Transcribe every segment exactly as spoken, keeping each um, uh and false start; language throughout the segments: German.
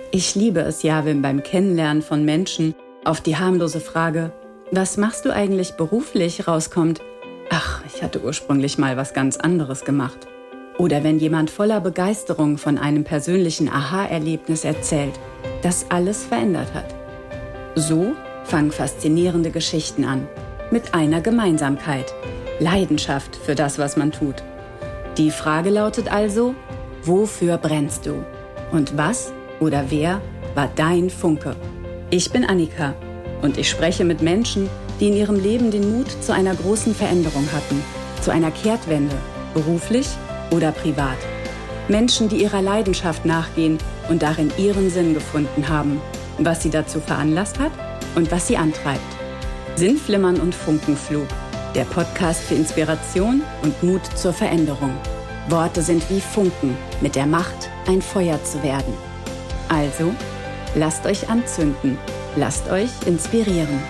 Ich liebe es ja, wenn beim Kennenlernen von Menschen auf die harmlose Frage, was machst du eigentlich beruflich, rauskommt, ach, ich hatte ursprünglich mal was ganz anderes gemacht. Oder wenn jemand voller Begeisterung von einem persönlichen Aha-Erlebnis erzählt, das alles verändert hat. So fangen faszinierende Geschichten an, mit einer Gemeinsamkeit, Leidenschaft für das, was man tut. Die Frage lautet also, wofür brennst du? Und was oder wer war dein Funke? Ich bin Annika und ich spreche mit Menschen, die in ihrem Leben den Mut zu einer großen Veränderung hatten, zu einer Kehrtwende, beruflich oder privat. Menschen, die ihrer Leidenschaft nachgehen und darin ihren Sinn gefunden haben, was sie dazu veranlasst hat und was sie antreibt. Sinnflimmern und Funkenflug, der Podcast für Inspiration und Mut zur Veränderung. Worte sind wie Funken mit der Macht, ein Feuer zu werden. Also, lasst euch anzünden, lasst euch inspirieren.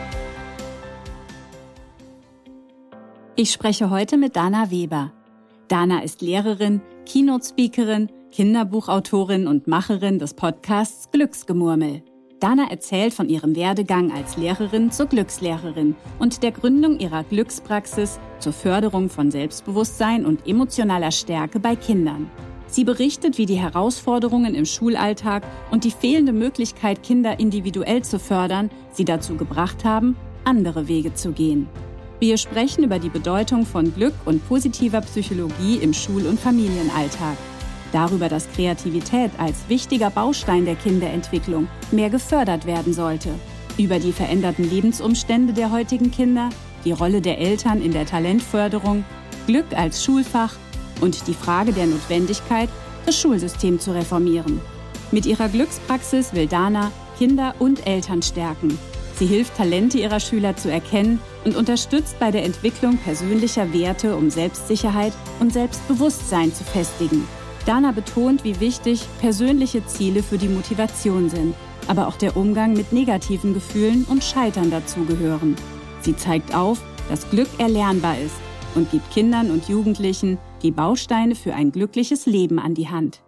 Ich spreche heute mit Dana Weber. Dana ist Lehrerin, Keynote-Speakerin, Kinderbuchautorin und Macherin des Podcasts Glücksgemurmel. Dana erzählt von ihrem Werdegang als Lehrerin zur Glückslehrerin und der Gründung ihrer Glückspraxis zur Förderung von Selbstbewusstsein und emotionaler Stärke bei Kindern. Sie berichtet, wie die Herausforderungen im Schulalltag und die fehlende Möglichkeit, Kinder individuell zu fördern, sie dazu gebracht haben, andere Wege zu gehen. Wir sprechen über die Bedeutung von Glück und positiver Psychologie im Schul- und Familienalltag. Darüber, dass Kreativität als wichtiger Baustein der Kinderentwicklung mehr gefördert werden sollte. Über die veränderten Lebensumstände der heutigen Kinder, die Rolle der Eltern in der Talentförderung, Glück als Schulfach und die Frage der Notwendigkeit, das Schulsystem zu reformieren. Mit ihrer Glückspraxis will Dana Kinder und Eltern stärken. Sie hilft, Talente ihrer Schüler zu erkennen und unterstützt bei der Entwicklung persönlicher Werte, um Selbstsicherheit und Selbstbewusstsein zu festigen. Dana betont, wie wichtig persönliche Ziele für die Motivation sind, aber auch der Umgang mit negativen Gefühlen und Scheitern dazugehören. Sie zeigt auf, dass Glück erlernbar ist und gibt Kindern und Jugendlichen die Bausteine für ein glückliches Leben an die Hand.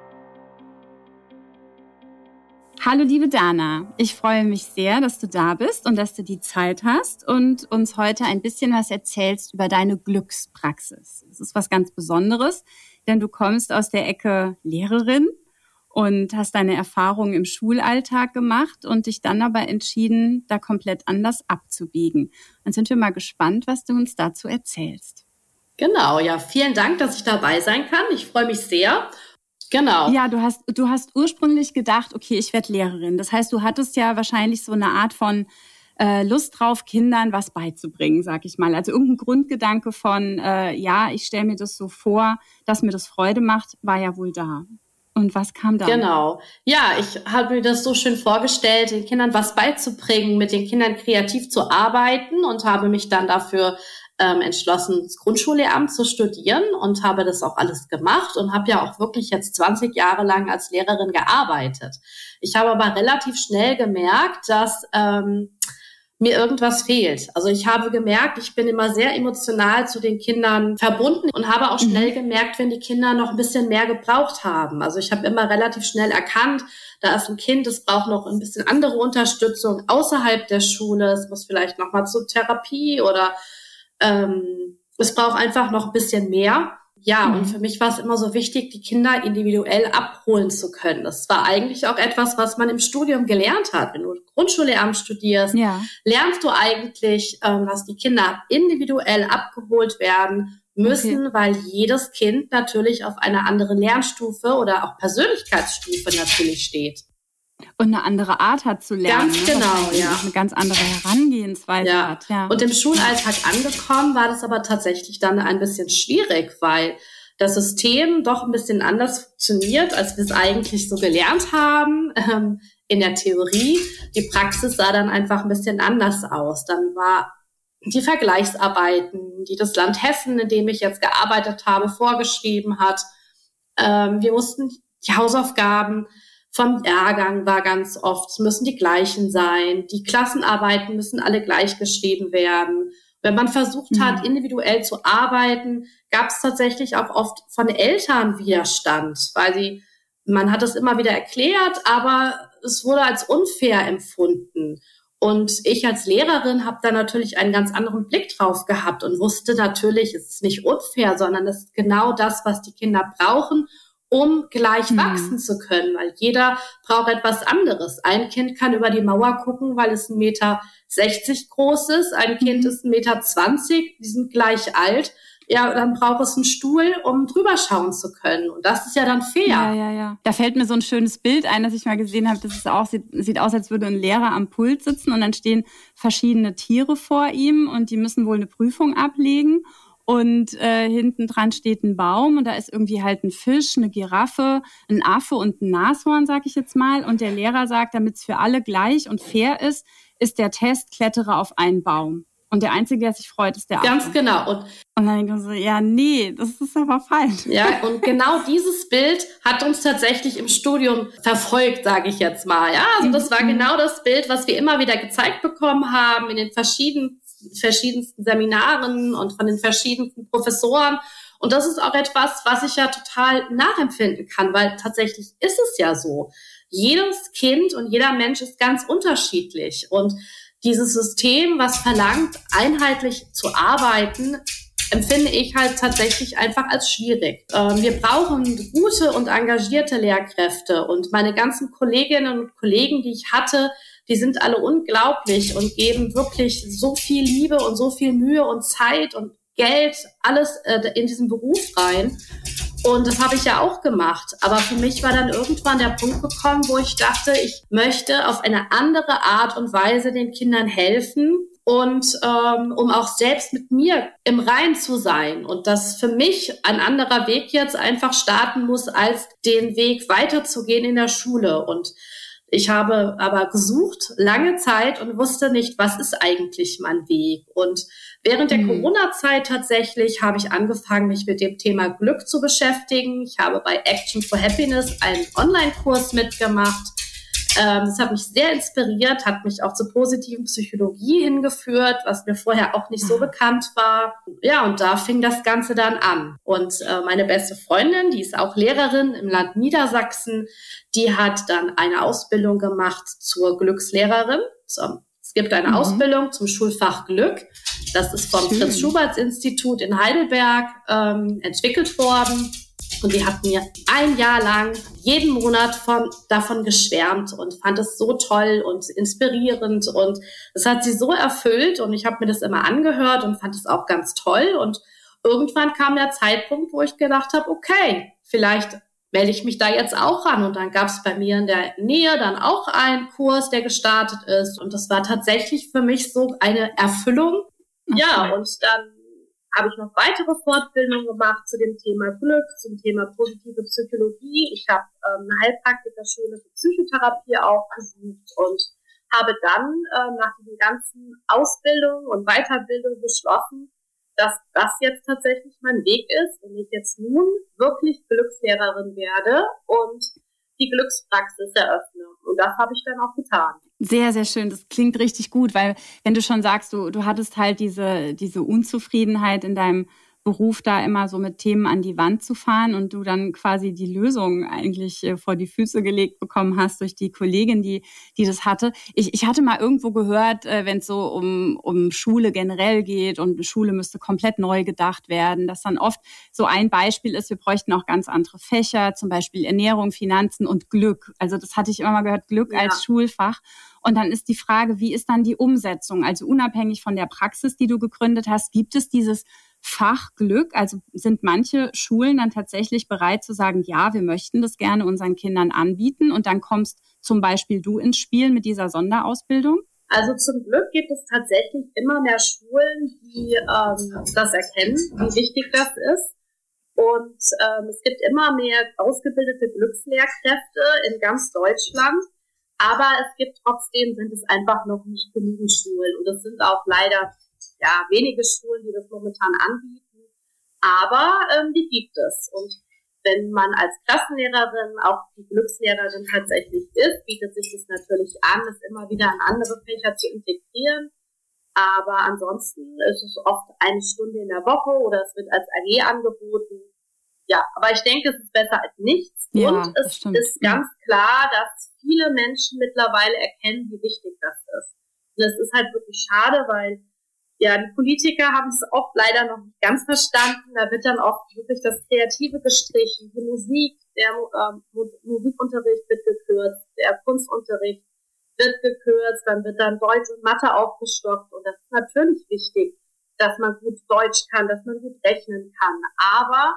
Hallo liebe Dana, ich freue mich sehr, dass du da bist und dass du die Zeit hast und uns heute ein bisschen was erzählst über deine Glückspraxis. Es ist was ganz Besonderes, denn du kommst aus der Ecke Lehrerin und hast deine Erfahrungen im Schulalltag gemacht und dich dann aber entschieden, da komplett anders abzubiegen. Und sind wir mal gespannt, was du uns dazu erzählst. Genau, ja, vielen Dank, dass ich dabei sein kann. Ich freue mich sehr. Genau. Ja, du hast du hast ursprünglich gedacht, okay, ich werde Lehrerin. Das heißt, du hattest ja wahrscheinlich so eine Art von äh, Lust drauf, Kindern was beizubringen, sag ich mal. Also irgendein Grundgedanke von, äh, ja, ich stelle mir das so vor, dass mir das Freude macht, war ja wohl da. Und was kam dann? Genau. Ja, ich habe mir das so schön vorgestellt, den Kindern was beizubringen, mit den Kindern kreativ zu arbeiten und habe mich dann dafür ähm, entschlossen, das Grundschullehramt zu studieren und habe das auch alles gemacht und habe ja auch wirklich jetzt zwanzig Jahre lang als Lehrerin gearbeitet. Ich habe aber relativ schnell gemerkt, dass ähm, mir irgendwas fehlt. Also ich habe gemerkt, ich bin immer sehr emotional zu den Kindern verbunden und habe auch schnell gemerkt, wenn die Kinder noch ein bisschen mehr gebraucht haben. Also ich habe immer relativ schnell erkannt, da ist ein Kind, das braucht noch ein bisschen andere Unterstützung außerhalb der Schule. Es muss vielleicht noch mal zur Therapie oder ähm, es braucht einfach noch ein bisschen mehr. Ja, mhm. Und für mich war es immer so wichtig, die Kinder individuell abholen zu können. Das war eigentlich auch etwas, was man im Studium gelernt hat. Wenn du Grundschullehramt studierst, ja. lernst du eigentlich, ähm, dass die Kinder individuell abgeholt werden müssen, okay. weil jedes Kind natürlich auf einer anderen Lernstufe oder auch Persönlichkeitsstufe natürlich steht. Und eine andere Art hat zu lernen. Ganz genau, ne? ja. Eine ganz andere Herangehensweise ja. hat. Ja. Und im Schulalltag angekommen war das aber tatsächlich dann ein bisschen schwierig, weil das System doch ein bisschen anders funktioniert, als wir es eigentlich so gelernt haben ähm, in der Theorie. Die Praxis sah dann einfach ein bisschen anders aus. Dann war die Vergleichsarbeiten, die das Land Hessen, in dem ich jetzt gearbeitet habe, vorgeschrieben hat. Ähm, wir mussten die Hausaufgaben vom Jahrgang war ganz oft, es müssen die gleichen sein, die Klassenarbeiten müssen alle gleich geschrieben werden. Wenn man versucht mhm. hat, individuell zu arbeiten, gab es tatsächlich auch oft von Eltern Widerstand, weil sie man hat es immer wieder erklärt, aber es wurde als unfair empfunden. Und ich als Lehrerin habe da natürlich einen ganz anderen Blick drauf gehabt und wusste natürlich, es ist nicht unfair, sondern es ist genau das, was die Kinder brauchen, um gleich mhm. wachsen zu können, weil jeder braucht etwas anderes. Ein Kind kann über die Mauer gucken, weil es ein Meter sechzig groß ist, ein Kind ist ein Meter zwanzig, die sind gleich alt. Ja, dann braucht es einen Stuhl, um drüber schauen zu können. Und das ist ja dann fair. Ja, ja, ja. Da fällt mir so ein schönes Bild ein, das ich mal gesehen habe. Das ist auch, sieht, sieht aus, als würde ein Lehrer am Pult sitzen und dann stehen verschiedene Tiere vor ihm und die müssen wohl eine Prüfung ablegen. Und äh, hinten dran steht ein Baum und da ist irgendwie halt ein Fisch, eine Giraffe, ein Affe und ein Nashorn, sag ich jetzt mal. Und der Lehrer sagt, damit es für alle gleich und fair ist, ist der Test, klettere auf einen Baum. Und der Einzige, der sich freut, ist der Affe. Ganz genau. Und, und dann denke ich so, ja, nee, das ist aber falsch. Ja, und genau dieses Bild hat uns tatsächlich im Studium verfolgt, sage ich jetzt mal. Ja, also das war genau das Bild, was wir immer wieder gezeigt bekommen haben in den verschiedenen, verschiedensten Seminaren und von den verschiedensten Professoren. Und das ist auch etwas, was ich ja total nachempfinden kann, weil tatsächlich ist es ja so. Jedes Kind und jeder Mensch ist ganz unterschiedlich. Und dieses System, was verlangt, einheitlich zu arbeiten, empfinde ich halt tatsächlich einfach als schwierig. Ähm, wir brauchen gute und engagierte Lehrkräfte und meine ganzen Kolleginnen und Kollegen, die ich hatte, die sind alle unglaublich und geben wirklich so viel Liebe und so viel Mühe und Zeit und Geld, alles äh, in diesen Beruf rein. Und das habe ich ja auch gemacht. Aber für mich war dann irgendwann der Punkt gekommen, wo ich dachte, ich möchte auf eine andere Art und Weise den Kindern helfen und ähm, um auch selbst mit mir im Rein zu sein. Und dass für mich ein anderer Weg jetzt einfach starten muss, als den Weg weiterzugehen in der Schule. Und ich habe aber gesucht, lange Zeit und wusste nicht, was ist eigentlich mein Weg. Und während der mhm. Corona-Zeit tatsächlich habe ich angefangen, mich mit dem Thema Glück zu beschäftigen. Ich habe bei Action for Happiness einen Online-Kurs mitgemacht. Ähm, das hat mich sehr inspiriert, hat mich auch zur positiven Psychologie hingeführt, was mir vorher auch nicht so mhm. bekannt war. Ja, und da fing das Ganze dann an. Und äh, meine beste Freundin, die ist auch Lehrerin im Land Niedersachsen, die hat dann eine Ausbildung gemacht zur Glückslehrerin. So, es gibt eine mhm. Ausbildung zum Schulfach Glück. Das ist vom Schön. Fritz-Schubert-Institut in Heidelberg ähm, entwickelt worden. Und die hat mir ein Jahr lang jeden Monat von, davon geschwärmt und fand es so toll und inspirierend. Und es hat sie so erfüllt und ich habe mir das immer angehört und fand es auch ganz toll. Und irgendwann kam der Zeitpunkt, wo ich gedacht habe, okay, vielleicht melde ich mich da jetzt auch ran. Und dann gab es bei mir in der Nähe dann auch einen Kurs, der gestartet ist. Und das war tatsächlich für mich so eine Erfüllung. Okay. Ja, und dann habe ich noch weitere Fortbildungen gemacht zu dem Thema Glück, zum Thema positive Psychologie. Ich habe ähm, eine Heilpraktikerschule für Psychotherapie aufgesucht und habe dann äh, nach diesen ganzen Ausbildungen und Weiterbildungen beschlossen, dass das jetzt tatsächlich mein Weg ist und ich jetzt nun wirklich Glückslehrerin werde und die Glückspraxis eröffne. Und das habe ich dann auch getan. Sehr, sehr schön. Das klingt richtig gut, weil wenn du schon sagst, du, du hattest halt diese, diese Unzufriedenheit in deinem Beruf, da immer so mit Themen an die Wand zu fahren und du dann quasi die Lösung eigentlich vor die Füße gelegt bekommen hast durch die Kollegin, die, die das hatte. Ich, ich hatte mal irgendwo gehört, wenn es so um, um Schule generell geht und Schule müsste komplett neu gedacht werden, dass dann oft so ein Beispiel ist, wir bräuchten auch ganz andere Fächer, zum Beispiel Ernährung, Finanzen und Glück. Also das hatte ich immer mal gehört, Glück ja. als Schulfach. Und dann ist die Frage, wie ist dann die Umsetzung? Also unabhängig von der Praxis, die du gegründet hast, gibt es dieses Fach Glück? Also sind manche Schulen dann tatsächlich bereit zu sagen, ja, wir möchten das gerne unseren Kindern anbieten und dann kommst zum Beispiel du ins Spiel mit dieser Sonderausbildung? Also zum Glück gibt es tatsächlich immer mehr Schulen, die ähm, das erkennen, wie wichtig das ist. Und ähm, es gibt immer mehr ausgebildete Glückslehrkräfte in ganz Deutschland. Aber es gibt trotzdem, sind es einfach noch nicht genügend Schulen. Und es sind auch leider ja wenige Schulen, die das momentan anbieten. Aber ähm, die gibt es. Und wenn man als Klassenlehrerin auch die Glückslehrerin tatsächlich ist, bietet sich das natürlich an, es immer wieder in andere Fächer zu integrieren. Aber ansonsten ist es oft eine Stunde in der Woche oder es wird als A G angeboten. ja, aber ich denke, es ist besser als nichts. Ja, und es stimmt. ist ganz klar, dass viele Menschen mittlerweile erkennen, wie wichtig das ist. Und es ist halt wirklich schade, weil ja, die Politiker haben es oft leider noch nicht ganz verstanden. Da wird dann oft wirklich das Kreative gestrichen, die Musik, der ähm, Musikunterricht wird gekürzt, der Kunstunterricht wird gekürzt, dann wird dann Deutsch und Mathe aufgestockt. Und das ist natürlich wichtig, dass man gut Deutsch kann, dass man gut rechnen kann. Aber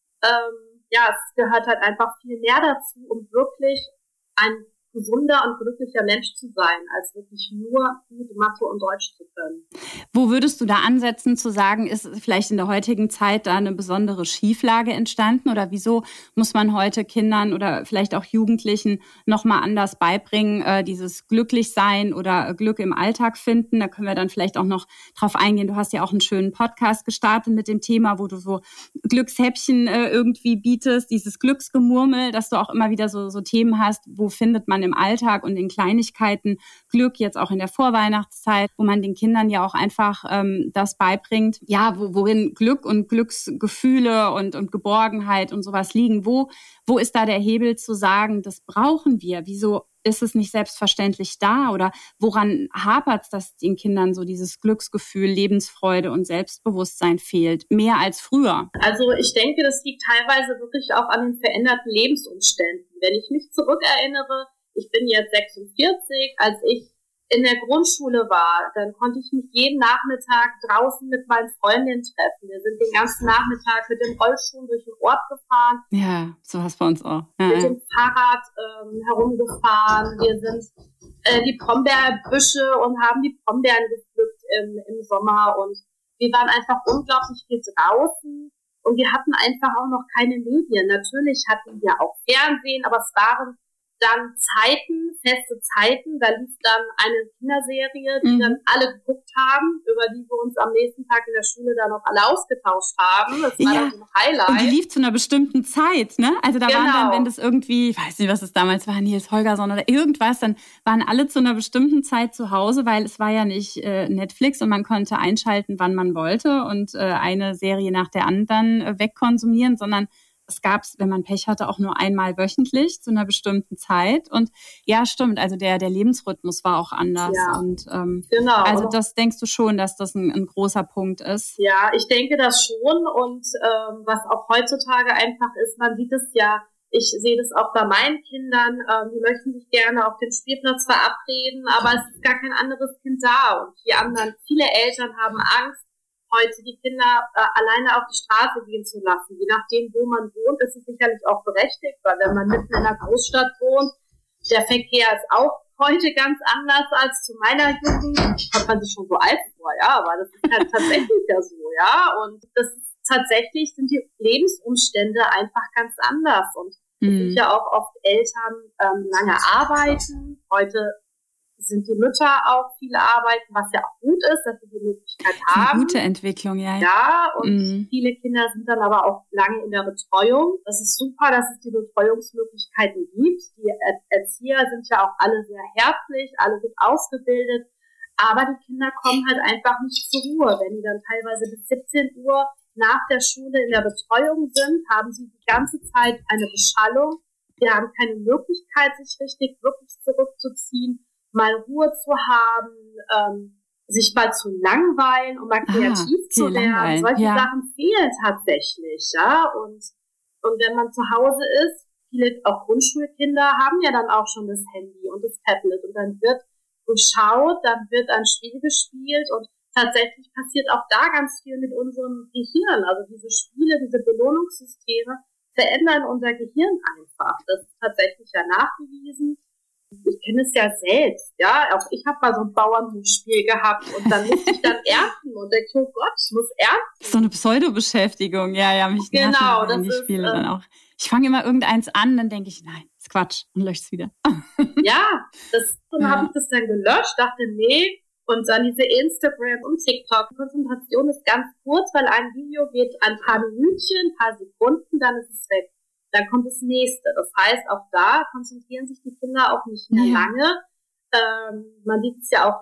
ähm, ja, es gehört halt einfach viel mehr dazu, um wirklich ein gesunder und glücklicher Mensch zu sein, als wirklich nur gut Mathe und Deutsch zu können. Wo würdest du da ansetzen, zu sagen, ist vielleicht in der heutigen Zeit da eine besondere Schieflage entstanden? Oder wieso muss man heute Kindern oder vielleicht auch Jugendlichen nochmal anders beibringen, äh, dieses Glücklichsein oder Glück im Alltag finden? Da können wir dann vielleicht auch noch drauf eingehen. Du hast ja auch einen schönen Podcast gestartet mit dem Thema, wo du so Glückshäppchen äh, irgendwie bietest, dieses Glücksgemurmel, dass du auch immer wieder so, so Themen hast, wo findet man im Alltag und in Kleinigkeiten Glück, jetzt auch in der Vorweihnachtszeit, wo man den Kindern ja auch einfach ähm, das beibringt, ja, wo, worin Glück und Glücksgefühle und, und Geborgenheit und sowas liegen. Wo, wo ist da der Hebel zu sagen, das brauchen wir? Wieso ist es nicht selbstverständlich da? Oder woran hapert es, dass den Kindern so dieses Glücksgefühl, Lebensfreude und Selbstbewusstsein fehlt? Mehr als früher. Also ich denke, das liegt teilweise wirklich auch an den veränderten Lebensumständen. Wenn ich mich zurückerinnere, ich bin jetzt sechsundvierzig, als ich in der Grundschule war, dann konnte ich mich jeden Nachmittag draußen mit meinen Freundinnen treffen. Wir sind den ganzen Nachmittag mit dem Rollschuh durch den Ort gefahren. Ja, so was bei uns auch. Ja, mit ja. dem Fahrrad ähm, herumgefahren. Wir sind äh, die Brombeerbüsche und haben die Brombeeren gepflückt im, im Sommer. Und wir waren einfach unglaublich viel draußen. Und wir hatten einfach auch noch keine Medien. Natürlich hatten wir auch Fernsehen, aber es waren dann Zeiten, feste Zeiten, da lief dann eine Kinderserie, die mhm. dann alle geguckt haben, über die wir uns am nächsten Tag in der Schule dann noch alle ausgetauscht haben. Das war ja. dann so ein Highlight. Und die lief zu einer bestimmten Zeit, ne? Also da genau. waren dann, wenn das irgendwie, ich weiß nicht, was es damals war, Nils Holgersson oder irgendwas, dann waren alle zu einer bestimmten Zeit zu Hause, weil es war ja nicht äh, Netflix und man konnte einschalten, wann man wollte und äh, eine Serie nach der anderen äh, wegkonsumieren, sondern es gab es, wenn man Pech hatte, auch nur einmal wöchentlich zu einer bestimmten Zeit. Und ja, stimmt, also der, der Lebensrhythmus war auch anders. Ja, und ähm, genau. Also das denkst du schon, dass das ein, ein großer Punkt ist? Ja, ich denke das schon. Und ähm, was auch heutzutage einfach ist, man sieht es ja, ich sehe das auch bei meinen Kindern, ähm, die möchten sich gerne auf dem Spielplatz verabreden, aber es ist gar kein anderes Kind da. Und die anderen, viele Eltern haben Angst, heute die Kinder äh, alleine auf die Straße gehen zu lassen. Je nachdem, wo man wohnt, ist es sicherlich auch berechtigt, weil wenn man mitten in einer Großstadt wohnt, der Verkehr ist auch heute ganz anders als zu meiner Jugend. Kommt man sich schon so alt vor, ja, aber das ist halt tatsächlich ja so, ja. Und das ist tatsächlich, sind die Lebensumstände einfach ganz anders. Und es sind ja auch oft Eltern ähm, lange arbeiten. Heute sind die Mütter auch viele arbeiten, was ja auch gut ist, dass sie die Möglichkeit haben. Eine gute Entwicklung, ja. Ja, und mm. viele Kinder sind dann aber auch lange in der Betreuung. Das ist super, dass es die Betreuungsmöglichkeiten gibt. Die er- Erzieher sind ja auch alle sehr herzlich, alle gut ausgebildet. Aber die Kinder kommen halt einfach nicht zur Ruhe. Wenn die dann teilweise bis siebzehn Uhr nach der Schule in der Betreuung sind, haben sie die ganze Zeit eine Beschallung. Wir haben keine Möglichkeit, sich richtig wirklich zurückzuziehen, mal Ruhe zu haben, ähm, sich mal zu langweilen und mal kreativ ah, zu werden. Langweilen. Solche ja. Sachen fehlen tatsächlich, ja. Und, und wenn man zu Hause ist, viele auch Grundschulkinder haben ja dann auch schon das Handy und das Tablet und dann wird geschaut, dann wird ein Spiel gespielt und tatsächlich passiert auch da ganz viel mit unserem Gehirn. Also diese Spiele, diese Belohnungssysteme verändern unser Gehirn einfach. Das ist tatsächlich ja nachgewiesen. Ich kenne es ja selbst, ja, auch ich habe mal so ein Bauernhofspiel gehabt und dann musste ich dann ernten und denke, oh Gott, ich muss ernten. So eine Pseudo-Beschäftigung, ja, ja, mich genau, das die ist, Spiele äh, dann auch. Ich fange immer irgendeins an, dann denke ich, nein, ist Quatsch und lösche es wieder. ja, das, dann ja. habe ich das dann gelöscht, dachte, nee, und dann diese Instagram und TikTok. Konzentration ist ganz kurz, weil ein Video geht ein paar Minütchen, ein paar Sekunden, dann ist es weg. Dann kommt das nächste. Das heißt, auch da konzentrieren sich die Kinder auch nicht mehr ja. lange. Ähm, man sieht es ja auch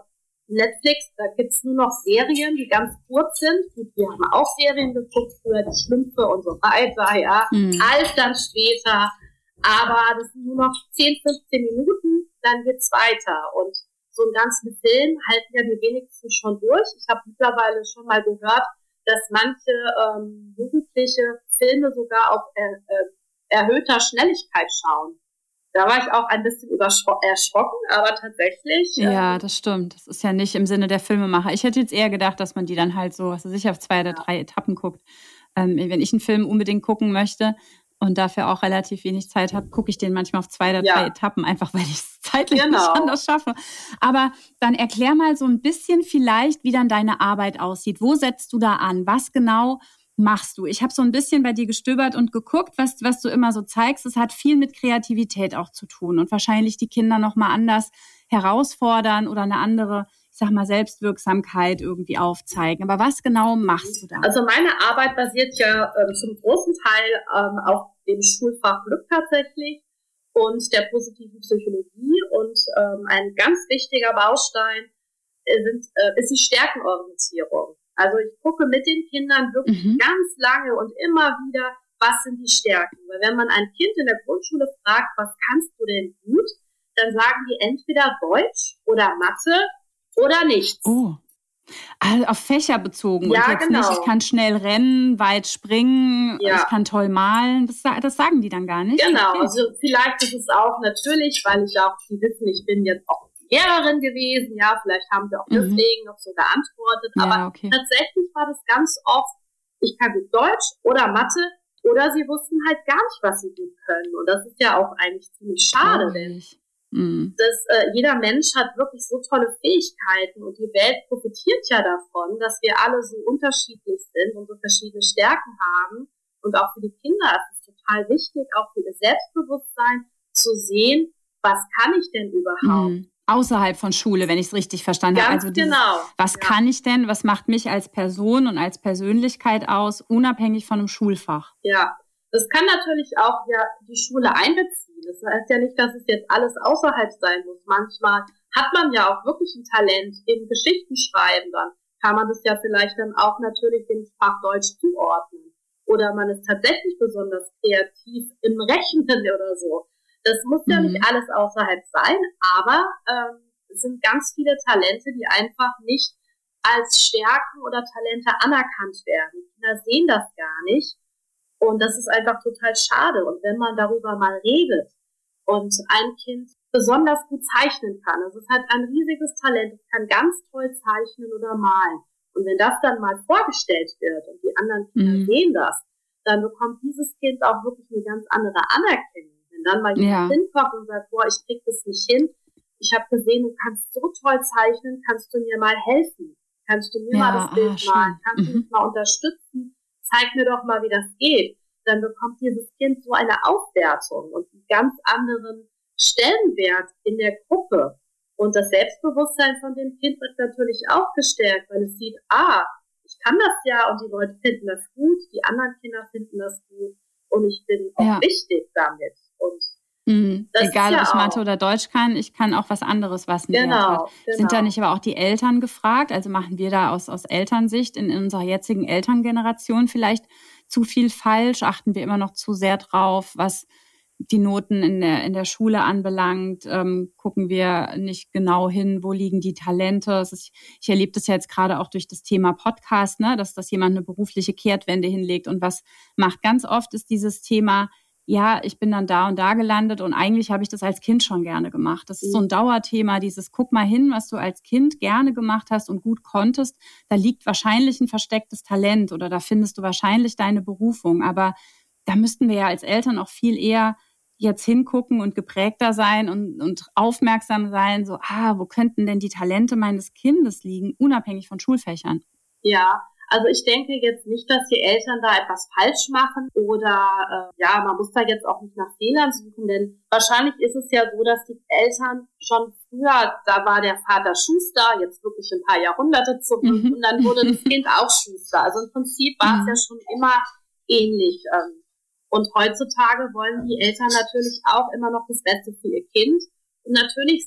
Netflix, da gibt's nur noch Serien, die ganz kurz sind. Wir haben auch Serien geguckt, früher die Schlümpfe und so weiter, ja. Mhm. Alt dann später. Aber das sind nur noch zehn, fünfzehn Minuten, dann geht's weiter. Und so einen ganzen Film halten ja die wenigsten schon durch. Ich habe mittlerweile schon mal gehört, dass manche ähm, Jugendliche Filme sogar auf er, äh, erhöhter Schnelligkeit schauen. Da war ich auch ein bisschen überschro- erschrocken, aber tatsächlich... Ähm, ja, das stimmt. Das ist ja nicht im Sinne der Filmemacher. Ich hätte jetzt eher gedacht, dass man die dann halt so, was weiß ich, auf zwei oder drei Etappen guckt. Ähm, wenn ich einen Film unbedingt gucken möchte und dafür auch relativ wenig Zeit habe, gucke ich den manchmal auf zwei oder ja. drei Etappen, einfach weil ich es zeitlich genau. nicht anders schaffe. Aber dann erklär mal so ein bisschen vielleicht, wie dann deine Arbeit aussieht. Wo setzt du da an? Was genau machst du? Ich habe so ein bisschen bei dir gestöbert und geguckt, was, was du immer so zeigst. Es hat viel mit Kreativität auch zu tun und wahrscheinlich die Kinder nochmal anders herausfordern oder eine andere, ich sag mal, Selbstwirksamkeit irgendwie aufzeigen. Aber was genau machst du da? Also meine Arbeit basiert ja ähm, zum großen Teil ähm, auf dem Schulfach Glück tatsächlich und der positiven Psychologie. Und ähm, ein ganz wichtiger Baustein sind, äh, ist die Stärkenorientierung. Also ich gucke mit den Kindern wirklich mhm. ganz lange und immer wieder, was sind die Stärken. Weil wenn man ein Kind in der Grundschule fragt, was kannst du denn gut, dann sagen die entweder Deutsch oder Mathe oder nichts. Oh, also auf Fächer bezogen. Ja, und jetzt genau. nicht, ich kann schnell rennen, weit springen, ja. ich kann toll malen. Das, das sagen die dann gar nicht. Genau, okay. also vielleicht ist es auch natürlich, weil ich auch, Sie wissen, ich bin jetzt auch Lehrerin gewesen, ja, vielleicht haben sie auch deswegen mhm. noch so geantwortet, ja, aber okay. tatsächlich war das ganz oft, ich kann gut Deutsch oder Mathe oder sie wussten halt gar nicht, was sie gut können und das ist ja auch eigentlich ziemlich schade, denn mhm. das, äh, jeder Mensch hat wirklich so tolle Fähigkeiten und die Welt profitiert ja davon, dass wir alle so unterschiedlich sind und so verschiedene Stärken haben und auch für die Kinder ist es total wichtig, auch für ihr Selbstbewusstsein zu sehen, was kann ich denn überhaupt? Mhm. Außerhalb von Schule, wenn ich es richtig verstanden habe. Also dieses, genau. was ja. kann ich denn, was macht mich als Person und als Persönlichkeit aus, unabhängig von einem Schulfach? Ja, das kann natürlich auch ja die Schule einbeziehen. Das heißt ja nicht, dass es jetzt alles außerhalb sein muss. Manchmal hat man ja auch wirklich ein Talent im Geschichtenschreiben. Dann kann man das ja vielleicht dann auch natürlich dem Fach Deutsch zuordnen. Oder man ist tatsächlich besonders kreativ im Rechnen oder so. Das muss ja mhm. nicht alles außerhalb sein, aber ähm, es sind ganz viele Talente, die einfach nicht als Stärken oder Talente anerkannt werden. Die Kinder sehen das gar nicht und das ist einfach total schade. Und wenn man darüber mal redet und ein Kind besonders gut zeichnen kann, also es hat ein riesiges Talent, es kann ganz toll zeichnen oder malen. Und wenn das dann mal vorgestellt wird und die anderen Kinder mhm. sehen das, dann bekommt dieses Kind auch wirklich eine ganz andere Anerkennung. Wenn dann mal jemand ja. hinkommt und sagt, boah, ich krieg das nicht hin, ich habe gesehen, du kannst so toll zeichnen, kannst du mir mal helfen? Kannst du mir ja, mal das Bild ah, malen? Kannst mhm. du mich mal unterstützen? Zeig mir doch mal, wie das geht. Dann bekommt dieses Kind so eine Aufwertung und einen ganz anderen Stellenwert in der Gruppe. Und das Selbstbewusstsein von dem Kind wird natürlich auch gestärkt, weil es sieht, ah, ich kann das ja und die Leute finden das gut, die anderen Kinder finden das gut und ich bin auch ja. wichtig damit. Und mhm. Egal, ja ob ich Mathe oder Deutsch kann, ich kann auch was anderes, was einen genau, Wert hat. genau. Sind da nicht aber auch die Eltern gefragt? Also machen wir da aus, aus Elternsicht in, in unserer jetzigen Elterngeneration vielleicht zu viel falsch? Achten wir immer noch zu sehr drauf, was die Noten in der, in der Schule anbelangt? Ähm, gucken wir nicht genau hin, wo liegen die Talente? Es ist, ich erlebe das ja jetzt gerade auch durch das Thema Podcast, ne, dass, dass jemand eine berufliche Kehrtwende hinlegt und was macht. Ganz oft ist dieses Thema, ja, ich bin dann da und da gelandet und eigentlich habe ich das als Kind schon gerne gemacht. Das ist so ein Dauerthema, dieses guck mal hin, was du als Kind gerne gemacht hast und gut konntest. Da liegt wahrscheinlich ein verstecktes Talent oder da findest du wahrscheinlich deine Berufung. Aber da müssten wir ja als Eltern auch viel eher jetzt hingucken und geprägter sein und, und aufmerksam sein, so, ah, wo könnten denn die Talente meines Kindes liegen, unabhängig von Schulfächern? Ja, also ich denke jetzt nicht, dass die Eltern da etwas falsch machen oder äh, ja, man muss da jetzt auch nicht nach Fehlern suchen, denn wahrscheinlich ist es ja so, dass die Eltern schon früher, da war der Vater Schuster, jetzt wirklich ein paar Jahrhunderte zurück mhm. und dann wurde das Kind auch Schuster. Also im Prinzip war mhm. es ja schon immer ähnlich. Ähm, Und heutzutage wollen die Eltern natürlich auch immer noch das Beste für ihr Kind. Und natürlich sind gute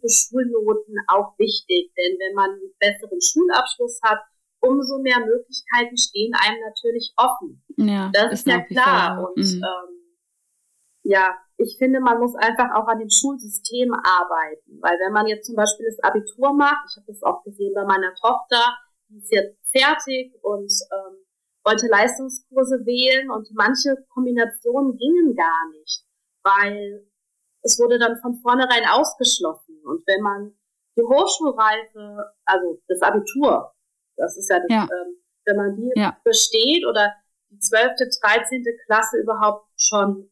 gute Schulnoten auch wichtig, denn wenn man einen besseren Schulabschluss hat, umso mehr Möglichkeiten stehen einem natürlich offen. Ja, das ist, ist ja klar. so. Und mhm. ähm, ja, ich finde, man muss einfach auch an dem Schulsystem arbeiten, weil wenn man jetzt zum Beispiel das Abitur macht, ich habe das auch gesehen bei meiner Tochter, die ist jetzt fertig und ähm, wollte Leistungskurse wählen und manche Kombinationen gingen gar nicht, weil es wurde dann von vornherein ausgeschlossen. Und wenn man die Hochschulreife, also das Abitur, das ist ja, das, ja. Ähm, wenn man die ja. besteht oder die zwölfte, dreizehnte Klasse überhaupt schon,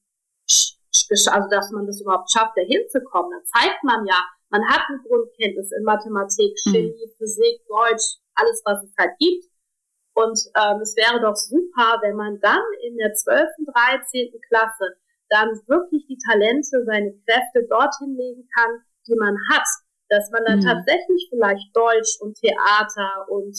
also dass man das überhaupt schafft, da hinzukommen, dann zeigt man ja, man hat eine Grundkenntnis in Mathematik, Chemie, mhm. Physik, Deutsch, alles, was es halt gibt. Und ähm, es wäre doch super, wenn man dann in der zwölften, dreizehnten Klasse dann wirklich die Talente, seine Kräfte dorthin legen kann, die man hat. Dass man dann mhm. tatsächlich vielleicht Deutsch und Theater und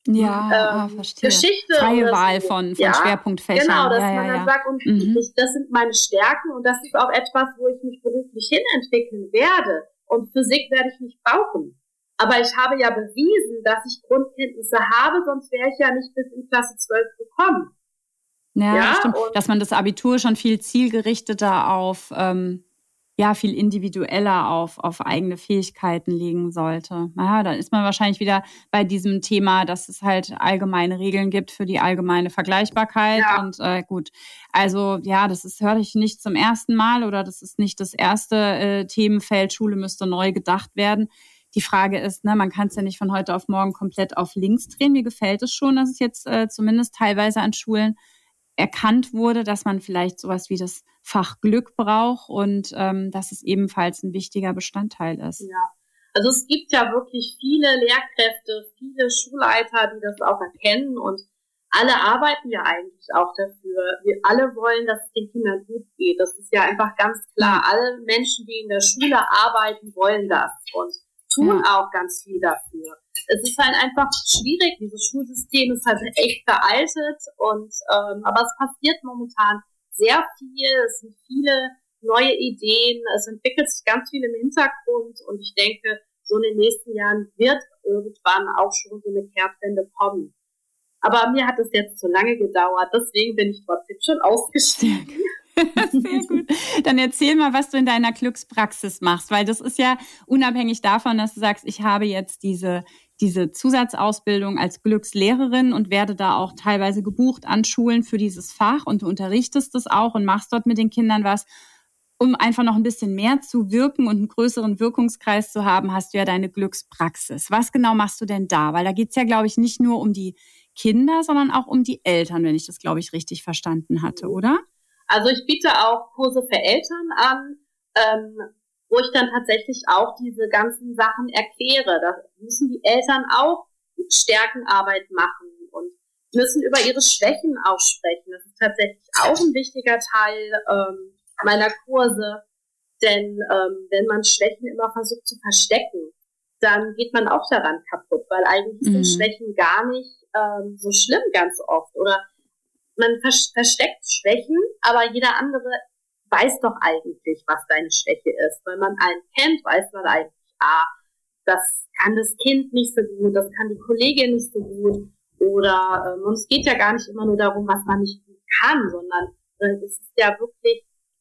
ja, ähm, ah, Geschichte freie oder Wahl so. von, von ja, Schwerpunktfächern. Genau, dass ja, man ja, dann ja. sagt, und mhm. ich, das sind meine Stärken und das ist auch etwas, wo ich mich beruflich hinentwickeln werde. Und Physik werde ich nicht brauchen. Aber ich habe ja bewiesen, dass ich Grundkenntnisse habe, sonst wäre ich ja nicht bis in Klasse zwölf gekommen. Ja, ja das stimmt. Dass man das Abitur schon viel zielgerichteter auf, ähm, ja, viel individueller auf, auf eigene Fähigkeiten legen sollte. Naja, dann ist man wahrscheinlich wieder bei diesem Thema, dass es halt allgemeine Regeln gibt für die allgemeine Vergleichbarkeit. Ja. Und äh, gut, also ja, das ist, höre ich nicht zum ersten Mal oder das ist nicht das erste äh, Themenfeld, Schule müsste neu gedacht werden. Die Frage ist, ne, man kann es ja nicht von heute auf morgen komplett auf links drehen. Mir gefällt es schon, dass es jetzt äh, zumindest teilweise an Schulen erkannt wurde, dass man vielleicht sowas wie das Fach Glück braucht und ähm, dass es ebenfalls ein wichtiger Bestandteil ist. Ja, also es gibt ja wirklich viele Lehrkräfte, viele Schulleiter, die das auch erkennen und alle arbeiten ja eigentlich auch dafür. Wir alle wollen, dass es den Kindern gut geht. Das ist ja einfach ganz klar. Alle Menschen, die in der Schule arbeiten, wollen das und tun ja. auch ganz viel dafür. Es ist halt einfach schwierig, dieses Schulsystem ist halt echt veraltet und ähm, aber es passiert momentan sehr viel, es sind viele neue Ideen, es entwickelt sich ganz viel im Hintergrund und ich denke, so in den nächsten Jahren wird irgendwann auch schon so eine Kehrtwende kommen. Aber mir hat es jetzt zu lange gedauert, deswegen bin ich trotzdem schon ausgestiegen. Sehr gut. Dann erzähl mal, was du in deiner Glückspraxis machst, weil das ist ja unabhängig davon, dass du sagst, ich habe jetzt diese diese Zusatzausbildung als Glückslehrerin und werde da auch teilweise gebucht an Schulen für dieses Fach und du unterrichtest es auch und machst dort mit den Kindern was. Um einfach noch ein bisschen mehr zu wirken und einen größeren Wirkungskreis zu haben, hast du ja deine Glückspraxis. Was genau machst du denn da? Weil da geht's ja, glaube ich, nicht nur um die Kinder, sondern auch um die Eltern, wenn ich das, glaube ich, richtig verstanden hatte, oder? Also ich biete auch Kurse für Eltern an, ähm, wo ich dann tatsächlich auch diese ganzen Sachen erkläre. Da müssen die Eltern auch Stärkenarbeit machen und müssen über ihre Schwächen auch sprechen. Das ist tatsächlich auch ein wichtiger Teil ähm, meiner Kurse, denn ähm, wenn man Schwächen immer versucht zu verstecken, dann geht man auch daran kaputt, weil eigentlich mhm. sind Schwächen gar nicht ähm, so schlimm ganz oft. Oder man vers- versteckt Schwächen, aber jeder andere weiß doch eigentlich, was deine Schwäche ist. Wenn man einen kennt, weiß man eigentlich, ah, das kann das Kind nicht so gut, das kann die Kollegin nicht so gut. Oder ähm, und es geht ja gar nicht immer nur darum, was man nicht gut kann, sondern äh, es ist ja wirklich,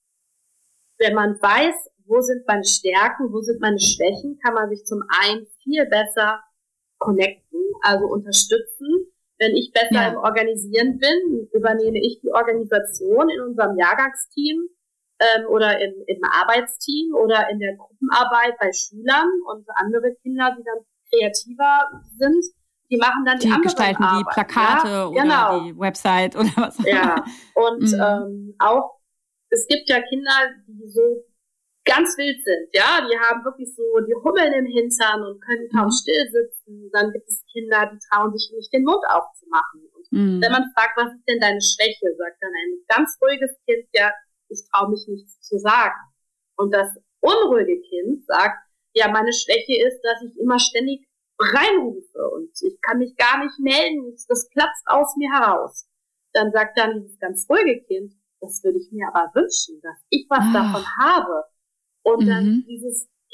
wenn man weiß, wo sind meine Stärken, wo sind meine Schwächen, kann man sich zum einen viel besser connecten, also unterstützen. Wenn ich besser ja. im Organisieren bin, übernehme ich die Organisation in unserem Jahrgangsteam ähm, oder im, im Arbeitsteam oder in der Gruppenarbeit bei Schülern und andere Kinder, die dann kreativer sind, die machen dann die, die anderen gestalten Arbeit. Die Plakate ja, oder genau. die Website oder was auch immer. Ja, und mhm. ähm, auch, es gibt ja Kinder, die so ganz wild sind, ja, die haben wirklich so, die hummeln im Hintern und können kaum mhm. still sitzen. Dann gibt es Kinder, die trauen sich nicht, den Mund aufzumachen. Und mhm. wenn man fragt, was ist denn deine Schwäche, sagt dann ein ganz ruhiges Kind, ja, ich traue mich nichts zu sagen. Und das unruhige Kind sagt, ja, meine Schwäche ist, dass ich immer ständig reinrufe und ich kann mich gar nicht melden, das platzt aus mir heraus. Dann sagt dann dieses ganz ruhige Kind, das würde ich mir aber wünschen, dass ich was ah. davon habe. Und dann mhm. dieses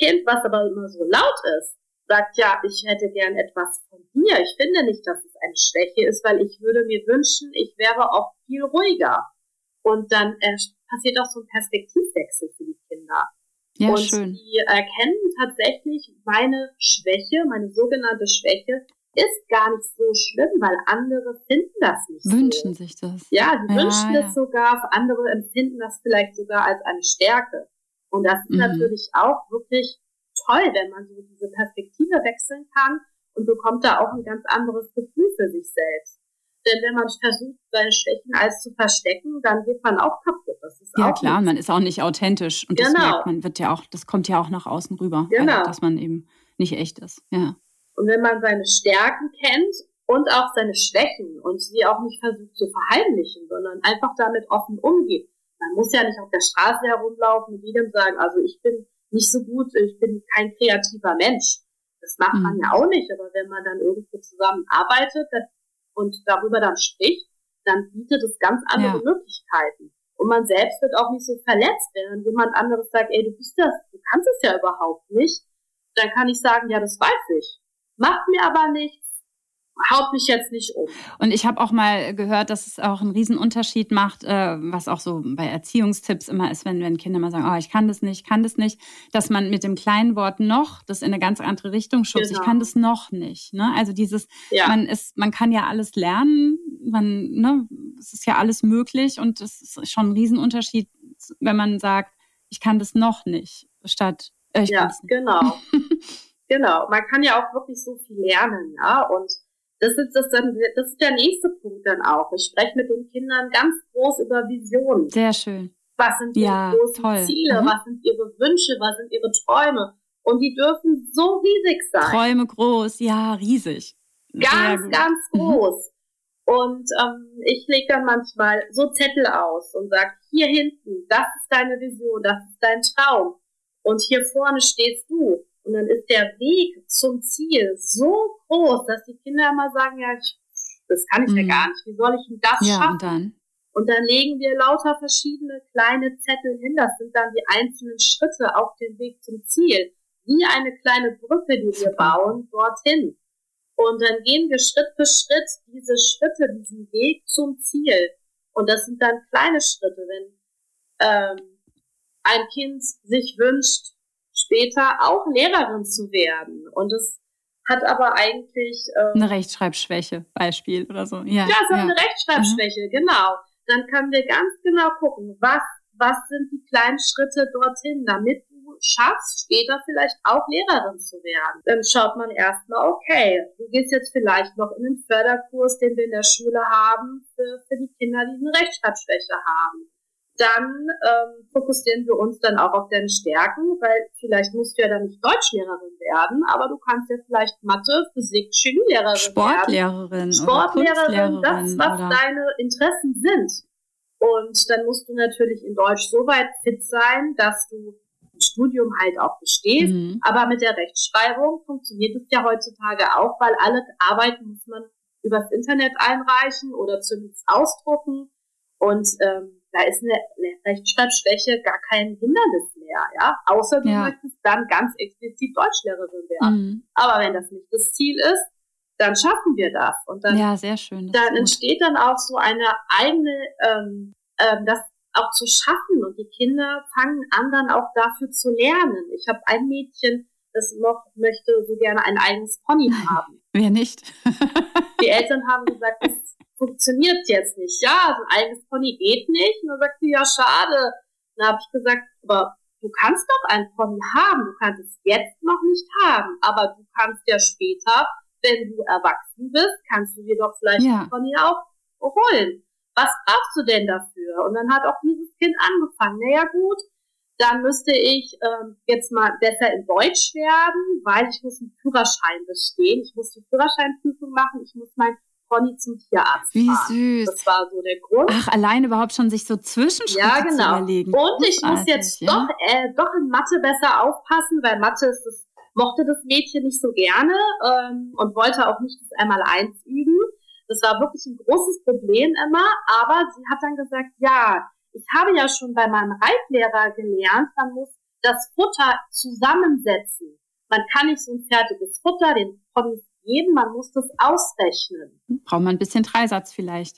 Kind, was aber immer so laut ist, sagt, ja, ich hätte gern etwas von dir. Ich finde nicht, dass es eine Schwäche ist, weil ich würde mir wünschen, ich wäre auch viel ruhiger. Und dann äh, passiert auch so ein Perspektivwechsel für die Kinder. Ja, und schön. die erkennen tatsächlich, meine Schwäche, meine sogenannte Schwäche, ist gar nicht so schlimm, weil andere finden das nicht Wünschen so. sich das. Ja, die ja, wünschen ja. es sogar, andere empfinden das vielleicht sogar als eine Stärke. Und das ist Mhm. natürlich auch wirklich toll, wenn man so diese Perspektive wechseln kann und bekommt da auch ein ganz anderes Gefühl für sich selbst. Denn wenn man versucht, seine Schwächen als zu verstecken, dann geht man auch kaputt. Das ist Ja, auch klar, nicht. man ist auch nicht authentisch. Und das Genau. merkt man, wird ja auch, das kommt ja auch nach außen rüber, Genau. also, dass man eben nicht echt ist. Ja. Und wenn man seine Stärken kennt und auch seine Schwächen und sie auch nicht versucht zu verheimlichen, sondern einfach damit offen umgeht. Man muss ja nicht auf der Straße herumlaufen und jedem sagen, also ich bin nicht so gut, ich bin kein kreativer Mensch. Das macht Mhm. man ja auch nicht, aber wenn man dann irgendwo zusammenarbeitet und darüber dann spricht, dann bietet es ganz andere Ja. Möglichkeiten. Und man selbst wird auch nicht so verletzt, wenn dann jemand anderes sagt, ey, du bist das, du kannst es ja überhaupt nicht. Dann kann ich sagen, ja, das weiß ich. Macht mir aber nichts, haut mich jetzt nicht um. Und ich habe auch mal gehört, dass es auch einen Riesenunterschied macht, äh, was auch so bei Erziehungstipps immer ist, wenn, wenn Kinder mal sagen, oh, ich kann das nicht, kann das nicht, dass man mit dem kleinen Wort noch das in eine ganz andere Richtung schubst. Genau. Ich kann das noch nicht. Ne? Also dieses, Ja. man ist, man kann ja alles lernen, man, ne, es ist ja alles möglich und es ist schon ein Riesenunterschied, wenn man sagt, ich kann das noch nicht, statt äh, ich ja, kann das nicht. genau. Genau. Man kann ja auch wirklich so viel lernen, ja, und Das ist, das, dann, das ist der nächste Punkt dann auch. Ich spreche mit den Kindern ganz groß über Visionen. Sehr schön. Was sind ihre Ja, großen toll. Ziele? Mhm. Was sind ihre Wünsche? Was sind ihre Träume? Und die dürfen so riesig sein. Träume groß, ja, riesig. Sehr Ganz, gut. ganz Mhm. groß. Und ähm, ich lege dann manchmal so Zettel aus und sage, hier hinten, das ist deine Vision, das ist dein Traum. Und hier vorne stehst du. Und dann ist der Weg zum Ziel so groß, dass die Kinder immer sagen, ja, ich, das kann ich ja Mhm. gar nicht. Wie soll ich denn das Ja, schaffen? und dann? Und dann legen wir lauter verschiedene kleine Zettel hin. Das sind dann die einzelnen Schritte auf dem Weg zum Ziel. Wie eine kleine Brücke, die wir Super. bauen, dorthin. Und dann gehen wir Schritt für Schritt diese Schritte, diesen Weg zum Ziel. Und das sind dann kleine Schritte. Wenn ähm, ein Kind sich wünscht, später auch Lehrerin zu werden. Und es hat aber eigentlich ähm, Eine Rechtschreibschwäche, Beispiel oder so. Ja, ja, so ja. eine Rechtschreibschwäche, genau. Dann können wir ganz genau gucken, was, was sind die kleinen Schritte dorthin, damit du schaffst, später vielleicht auch Lehrerin zu werden. Dann schaut man erstmal, okay, du gehst jetzt vielleicht noch in den Förderkurs, den wir in der Schule haben, für, für die Kinder, die eine Rechtschreibschwäche haben. Dann ähm, fokussieren wir uns dann auch auf deine Stärken, weil vielleicht musst du ja dann nicht Deutschlehrerin werden, aber du kannst ja vielleicht Mathe, Physik, Chemielehrerin werden. Sportlehrerin, Sportlehrerin, oder das, Kunstlehrerin was oder deine Interessen sind. Und dann musst du natürlich in Deutsch so weit fit sein, dass du ein Studium halt auch bestehst. Mhm. Aber mit der Rechtschreibung funktioniert es ja heutzutage auch, weil alle Arbeiten muss man übers Internet einreichen oder zumindest ausdrucken. Und ähm, da ist eine Rechtschreibschwäche gar kein Hindernis mehr, ja. Außer du Ja. möchtest dann ganz explizit Deutschlehrerin werden. Mhm. Aber wenn das nicht das Ziel ist, dann schaffen wir das. Und dann, Ja, sehr schön. Das dann ist gut. entsteht dann auch so eine eigene, ähm, ähm, das auch zu schaffen. Und die Kinder fangen an, dann auch dafür zu lernen. Ich habe ein Mädchen, das noch möchte so gerne ein eigenes Pony haben. Wer nicht? Die Eltern haben gesagt, das funktioniert jetzt nicht. Ja, so ein eigenes Pony geht nicht. Und dann sagt sie, ja, schade. Dann habe ich gesagt, aber du kannst doch ein Pony haben. Du kannst es jetzt noch nicht haben. Aber du kannst ja später, wenn du erwachsen bist, kannst du dir doch vielleicht Ja. ein Pony auch holen. Was brauchst du denn dafür? Und dann hat auch dieses Kind angefangen. Naja, gut, dann müsste ich ähm, jetzt mal besser in Deutsch werden, weil ich muss einen Führerschein bestehen. Ich muss die Führerscheinprüfung machen. Ich muss mein Pony zum Tierarzt Wie fahren. süß. Das war so der Grund. Ach, allein überhaupt schon sich so Zwischenschritte Ja, genau. zu überlegen. Und ich muss Großartig, jetzt ja. doch, äh, doch in Mathe besser aufpassen, weil Mathe ist das, mochte das Mädchen nicht so gerne ähm, und wollte auch nicht das Einmaleins üben. Das war wirklich ein großes Problem immer, aber sie hat dann gesagt, ja, ich habe ja schon bei meinem Reitlehrer gelernt, man muss das Futter zusammensetzen. Man kann nicht so ein fertiges Futter den Ponys geben, man muss das ausrechnen. Braucht man ein bisschen Dreisatz vielleicht.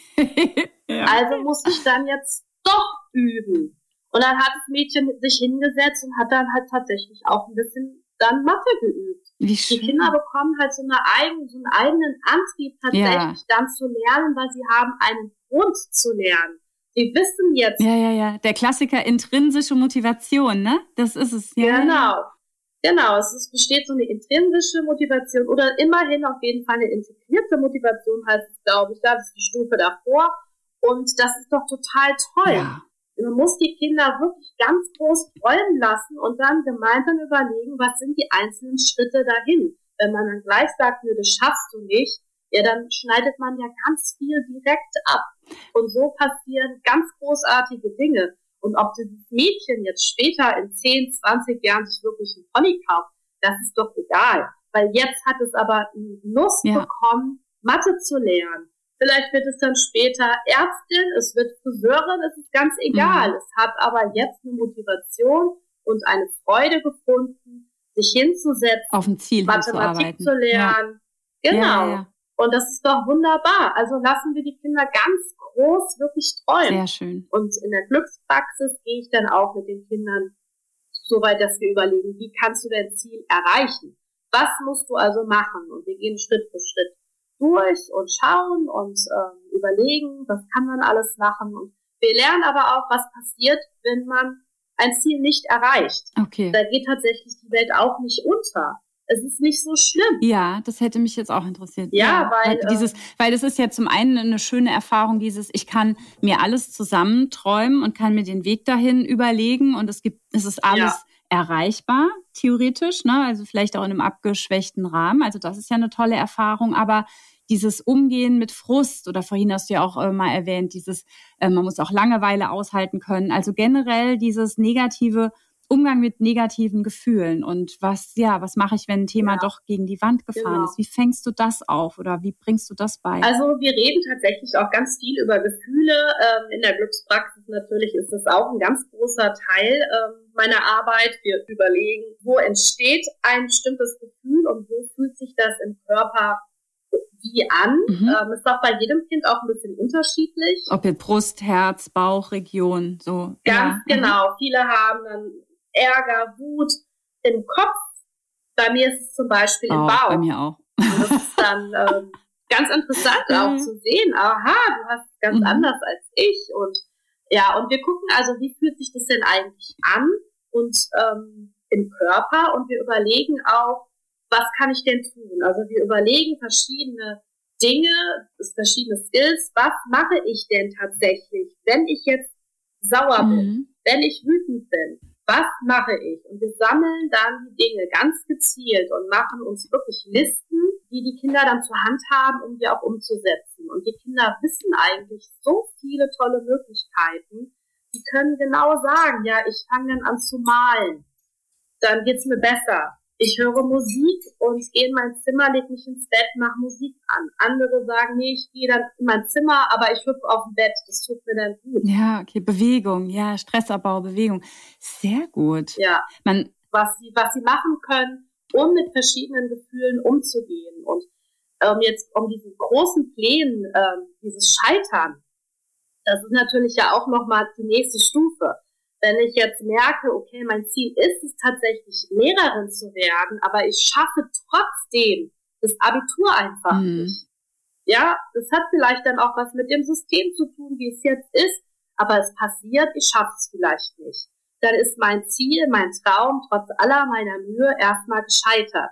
Ja. Also muss ich dann jetzt doch üben. Und dann hat das Mädchen sich hingesetzt und hat dann halt tatsächlich auch ein bisschen dann Mathe geübt. Wie schön. Die Kinder bekommen halt so, eine eigen, so einen eigenen Antrieb tatsächlich ja. dann zu lernen, weil sie haben einen Grund zu lernen. Sie wissen jetzt. Ja, ja, ja. Der Klassiker intrinsische Motivation, ne? Das ist es. Ja, genau. Ja. Genau. Es ist, besteht so eine intrinsische Motivation oder immerhin auf jeden Fall eine integrierte Motivation, heißt es, glaube ich. Das ist die Stufe davor. Und das ist doch total toll. Ja. Man muss die Kinder wirklich ganz groß träumen lassen und dann gemeinsam überlegen, was sind die einzelnen Schritte dahin. Wenn man dann gleich sagt, nö, das schaffst du nicht, ja, dann schneidet man ja ganz viel direkt ab. Und so passieren ganz großartige Dinge. Und ob dieses Mädchen jetzt später in zehn, zwanzig Jahren sich wirklich einen Pony kauft, das ist doch egal. Weil jetzt hat es aber Lust ja. bekommen, Mathe zu lernen. Vielleicht wird es dann später Ärztin, es wird Friseurin, es ist ganz egal. Mhm. Es hat aber jetzt eine Motivation und eine Freude gefunden, sich hinzusetzen, auf ein Ziel Mathematik zu lernen. Ja. Genau. Ja, ja. Und das ist doch wunderbar. Also lassen wir die Kinder ganz groß wirklich träumen. Sehr schön. Und in der Glückspraxis gehe ich dann auch mit den Kindern so weit, dass wir überlegen, wie kannst du dein Ziel erreichen? Was musst du also machen? Und wir gehen Schritt für Schritt durch und schauen und ähm, überlegen, was kann man alles machen. Und wir lernen aber auch, was passiert, wenn man ein Ziel nicht erreicht. Okay. Da geht tatsächlich die Welt auch nicht unter. Es ist nicht so schlimm. Ja, das hätte mich jetzt auch interessiert. Ja, ja weil, weil dieses, weil das ist ja zum einen eine schöne Erfahrung, dieses, ich kann mir alles zusammenträumen und kann mir den Weg dahin überlegen und es gibt, es ist alles ja. erreichbar, theoretisch, ne? Also vielleicht auch in einem abgeschwächten Rahmen. Also das ist ja eine tolle Erfahrung, aber dieses Umgehen mit Frust oder vorhin hast du ja auch äh, mal erwähnt, dieses, äh, man muss auch Langeweile aushalten können. Also generell dieses negative Umgang mit negativen Gefühlen und was, ja, was mache ich, wenn ein Thema ja. doch gegen die Wand gefahren genau. ist? Wie fängst du das auf oder wie bringst du das bei? Also wir reden tatsächlich auch ganz viel über Gefühle. Ähm, in der Glückspraxis natürlich ist das auch ein ganz großer Teil ähm, meiner Arbeit. Wir überlegen, wo entsteht ein bestimmtes Gefühl und wo fühlt sich das im Körper wie an. Mhm. Ähm, ist auch bei jedem Kind auch ein bisschen unterschiedlich. Ob jetzt Brust, Herz, Bauchregion, so. Ganz ja. genau. Mhm. Viele haben dann Ärger, Wut im Kopf. Bei mir ist es zum Beispiel im oh, Bauch. Bei mir auch. Und das ist dann ähm, ganz interessant auch mhm. zu sehen. Aha, du hast es ganz mhm. anders als ich. Und ja, und wir gucken also, wie fühlt sich das denn eigentlich an und ähm, im Körper. Und wir überlegen auch, was kann ich denn tun? Also wir überlegen verschiedene Dinge, verschiedene Skills. Was mache ich denn tatsächlich, wenn ich jetzt sauer bin, mhm. wenn ich wütend bin? Was mache ich? Und wir sammeln dann die Dinge ganz gezielt und machen uns wirklich Listen, die die Kinder dann zur Hand haben, um die auch umzusetzen. Und die Kinder wissen eigentlich so viele tolle Möglichkeiten. Die können genau sagen, ja, ich fange dann an zu malen. Dann geht's mir besser. Ich höre Musik und gehe in mein Zimmer, leg mich ins Bett, mache Musik an. Andere sagen, nee, ich gehe dann in mein Zimmer, aber ich hüpfe auf dem Bett. Das tut mir dann gut. Ja, okay, Bewegung, ja, Stressabbau, Bewegung. Sehr gut. Ja, Man, was sie, was sie machen können, um mit verschiedenen Gefühlen umzugehen. Und ähm, jetzt um diesen großen Plänen, ähm, dieses Scheitern, das ist natürlich ja auch nochmal die nächste Stufe. Wenn ich jetzt merke, okay, mein Ziel ist es tatsächlich, Lehrerin zu werden, aber ich schaffe trotzdem das Abitur einfach mhm. nicht. Ja, das hat vielleicht dann auch was mit dem System zu tun, wie es jetzt ist, aber es passiert, ich schaffe es vielleicht nicht. Dann ist mein Ziel, mein Traum, trotz aller meiner Mühe erstmal gescheitert.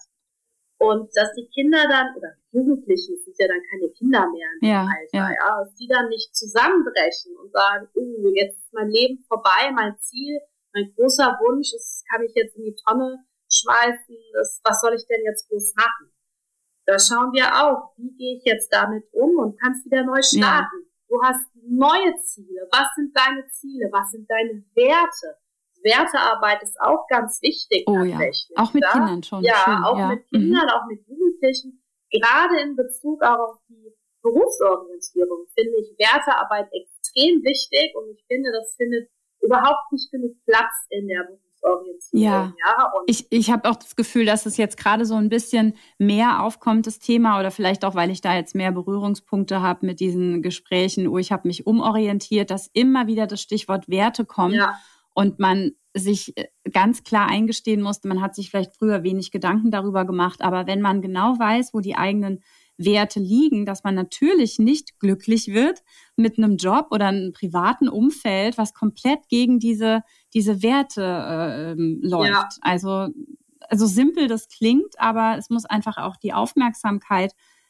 Und dass die Kinder dann, oder Jugendlichen, es sind ja dann keine Kinder mehr in dem ja, Alter, ja. ja, dass die dann nicht zusammenbrechen und sagen, uh, jetzt ist mein Leben vorbei, mein Ziel, mein großer Wunsch, das kann ich jetzt in die Tonne schmeißen, das, was soll ich denn jetzt bloß machen? Da schauen wir auch, wie gehe ich jetzt damit um und kannst wieder neu starten. Ja. Du hast neue Ziele. Was sind deine Ziele? Was sind deine Werte? Wertearbeit ist auch ganz wichtig oh, tatsächlich. Ja. Auch mit ja? Kindern schon. Ja, Schön, auch ja. mit Kindern, mhm. auch mit Jugendlichen. Gerade in Bezug auch auf die Berufsorientierung finde ich Wertearbeit extrem wichtig und ich finde, das findet überhaupt nicht genug Platz in der Berufsorientierung. Berufsorientierung. Ja, ja? Und ich, ich habe auch das Gefühl, dass es jetzt gerade so ein bisschen mehr aufkommt, das Thema, oder vielleicht auch, weil ich da jetzt mehr Berührungspunkte habe mit diesen Gesprächen, oh, ich habe mich umorientiert, dass immer wieder das Stichwort Werte kommt ja, und man sich ganz klar eingestehen musste, man hat sich vielleicht früher wenig Gedanken darüber gemacht, aber wenn man genau weiß, wo die eigenen Werte liegen, dass man natürlich nicht glücklich wird mit einem Job oder einem privaten Umfeld, was komplett gegen diese, diese Werte äh, läuft. ja, Also, also simpel das klingt, aber es muss einfach auch die Aufmerksamkeit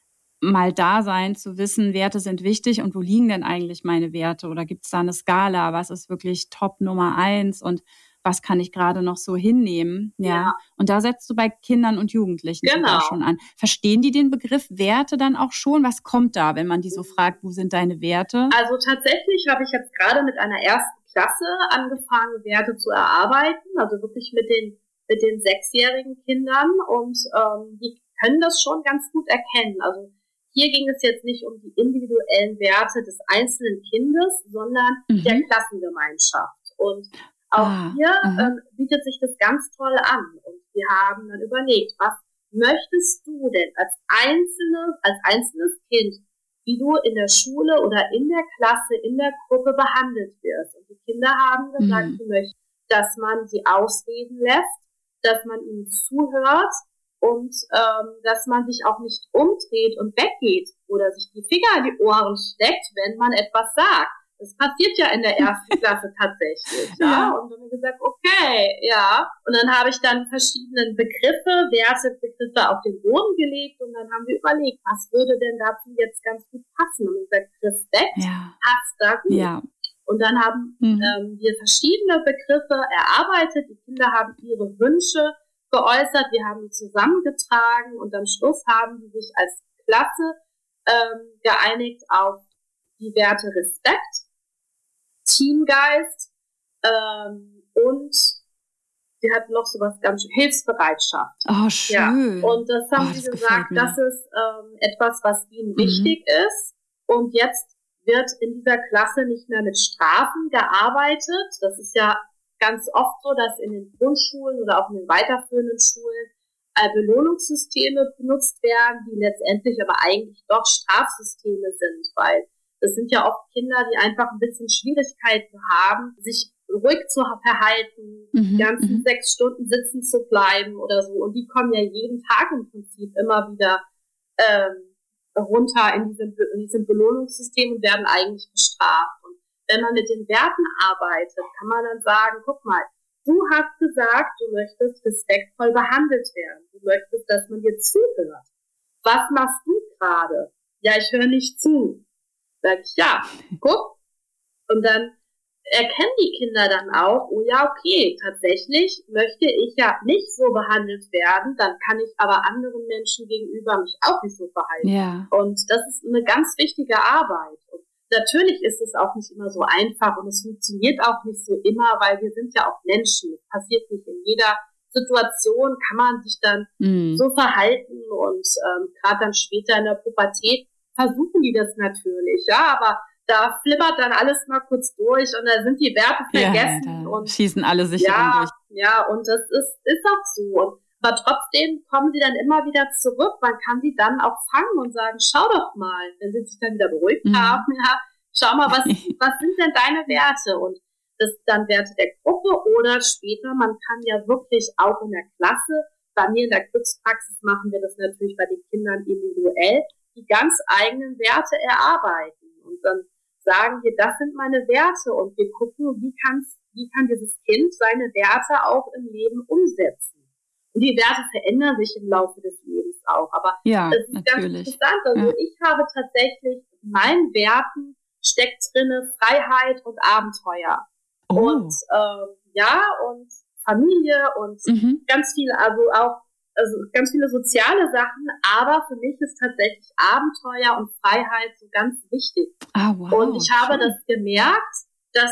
mal da sein, zu wissen, Werte sind wichtig und wo liegen denn eigentlich meine Werte? Oder gibt es da eine Skala? Was ist wirklich Top Nummer eins und was kann ich gerade noch so hinnehmen? Ja. ja, Und da setzt du bei Kindern und Jugendlichen sogar genau. schon an. Verstehen die den Begriff Werte dann auch schon? Was kommt da, wenn man die so fragt, wo sind deine Werte? Also tatsächlich habe ich jetzt gerade mit einer ersten Klasse angefangen, Werte zu erarbeiten, also wirklich mit den mit den sechsjährigen Kindern, und ähm, die können das schon ganz gut erkennen. Also hier ging es jetzt nicht um die individuellen Werte des einzelnen Kindes, sondern Mhm. der Klassengemeinschaft. Und auch Ah, hier mhm. ähm, bietet sich das ganz toll an. Und wir haben dann überlegt, was möchtest du denn als einzelne, als einzelnes Kind, wie du in der Schule oder in der Klasse, in der Gruppe behandelt wirst. Und die Kinder haben gesagt, Mhm. sie möchten, dass man sie ausreden lässt, dass man ihnen zuhört und ähm, dass man sich auch nicht umdreht und weggeht oder sich die Finger in die Ohren steckt, wenn man etwas sagt. Das passiert ja in der ersten Klasse tatsächlich. Ja? Ja. Und dann habe ich gesagt, okay, ja. Und dann habe ich dann verschiedene Begriffe, Wertebegriffe auf den Boden gelegt und dann haben wir überlegt, was würde denn dazu jetzt ganz gut passen? Und ich gesagt, Respekt Ja. passt da gut. Ja. Und dann haben Mhm. ähm, wir verschiedene Begriffe erarbeitet. Die Kinder haben ihre Wünsche geäußert, wir haben die zusammengetragen und am Schluss haben die sich als Klasse ähm, geeinigt auf die Werte Respekt, Teamgeist ähm, und sie hatten noch sowas ganz schön, Hilfsbereitschaft. Oh, Ja, schön. und das haben Oh, sie das gesagt, gefällt mir. das ist ähm, etwas, was ihnen Mhm. wichtig ist. Und jetzt wird in dieser Klasse nicht mehr mit Strafen gearbeitet. Das ist ja ganz oft so, dass in den Grundschulen oder auch in den weiterführenden Schulen äh, Belohnungssysteme benutzt werden, die letztendlich aber eigentlich doch Strafsysteme sind, weil das sind ja oft Kinder, die einfach ein bisschen Schwierigkeiten haben, sich ruhig zu verhalten, die Mhm. ganzen Mhm. sechs Stunden sitzen zu bleiben oder so. Und die kommen ja jeden Tag im Prinzip immer wieder ähm, runter in diesem, in diesem Belohnungssystem und werden eigentlich bestraft. Und wenn man mit den Werten arbeitet, kann man dann sagen, guck mal, du hast gesagt, du möchtest respektvoll behandelt werden. Du möchtest, dass man dir zuhört. Was machst du gerade? Ja, ich höre nicht zu. Sag ich, ja, guck. Und dann erkennen die Kinder dann auch, oh ja, okay, tatsächlich möchte ich ja nicht so behandelt werden, dann kann ich aber anderen Menschen gegenüber mich auch nicht so verhalten. Ja. Und das ist eine ganz wichtige Arbeit. Und natürlich ist es auch nicht immer so einfach und es funktioniert auch nicht so immer, weil wir sind ja auch Menschen. Es passiert nicht in jeder Situation, kann man sich dann Mhm. so verhalten und ähm, gerade dann später in der Pubertät versuchen die das natürlich, ja, aber da flippert dann alles mal kurz durch und da sind die Werte Ja, vergessen da und schießen alle sich ja, durch. ja, und das ist, ist auch so. Und, aber trotzdem kommen sie dann immer wieder zurück. Man kann sie dann auch fangen und sagen, schau doch mal, wenn sie sich dann wieder beruhigt Mhm. haben, ja, schau mal, was, was sind denn deine Werte? Und das sind dann Werte der Gruppe oder später, man kann ja wirklich auch in der Klasse, bei mir in der Glückspraxis machen wir das natürlich bei den Kindern individuell, die ganz eigenen Werte erarbeiten. Und dann sagen wir, das sind meine Werte und wir gucken, wie kann's, wie kann dieses Kind seine Werte auch im Leben umsetzen. Und die Werte verändern sich im Laufe des Lebens auch, aber Ja, das ist ganz natürlich. interessant. Also Ja. ich habe tatsächlich in meinen Werten steckt drinne Freiheit und Abenteuer. Oh. Und ähm, ja, und Familie und Mhm. ganz viel, also auch also ganz viele soziale Sachen, aber für mich ist tatsächlich Abenteuer und Freiheit so ganz wichtig. Ah, wow. Und ich habe schön. das gemerkt, dass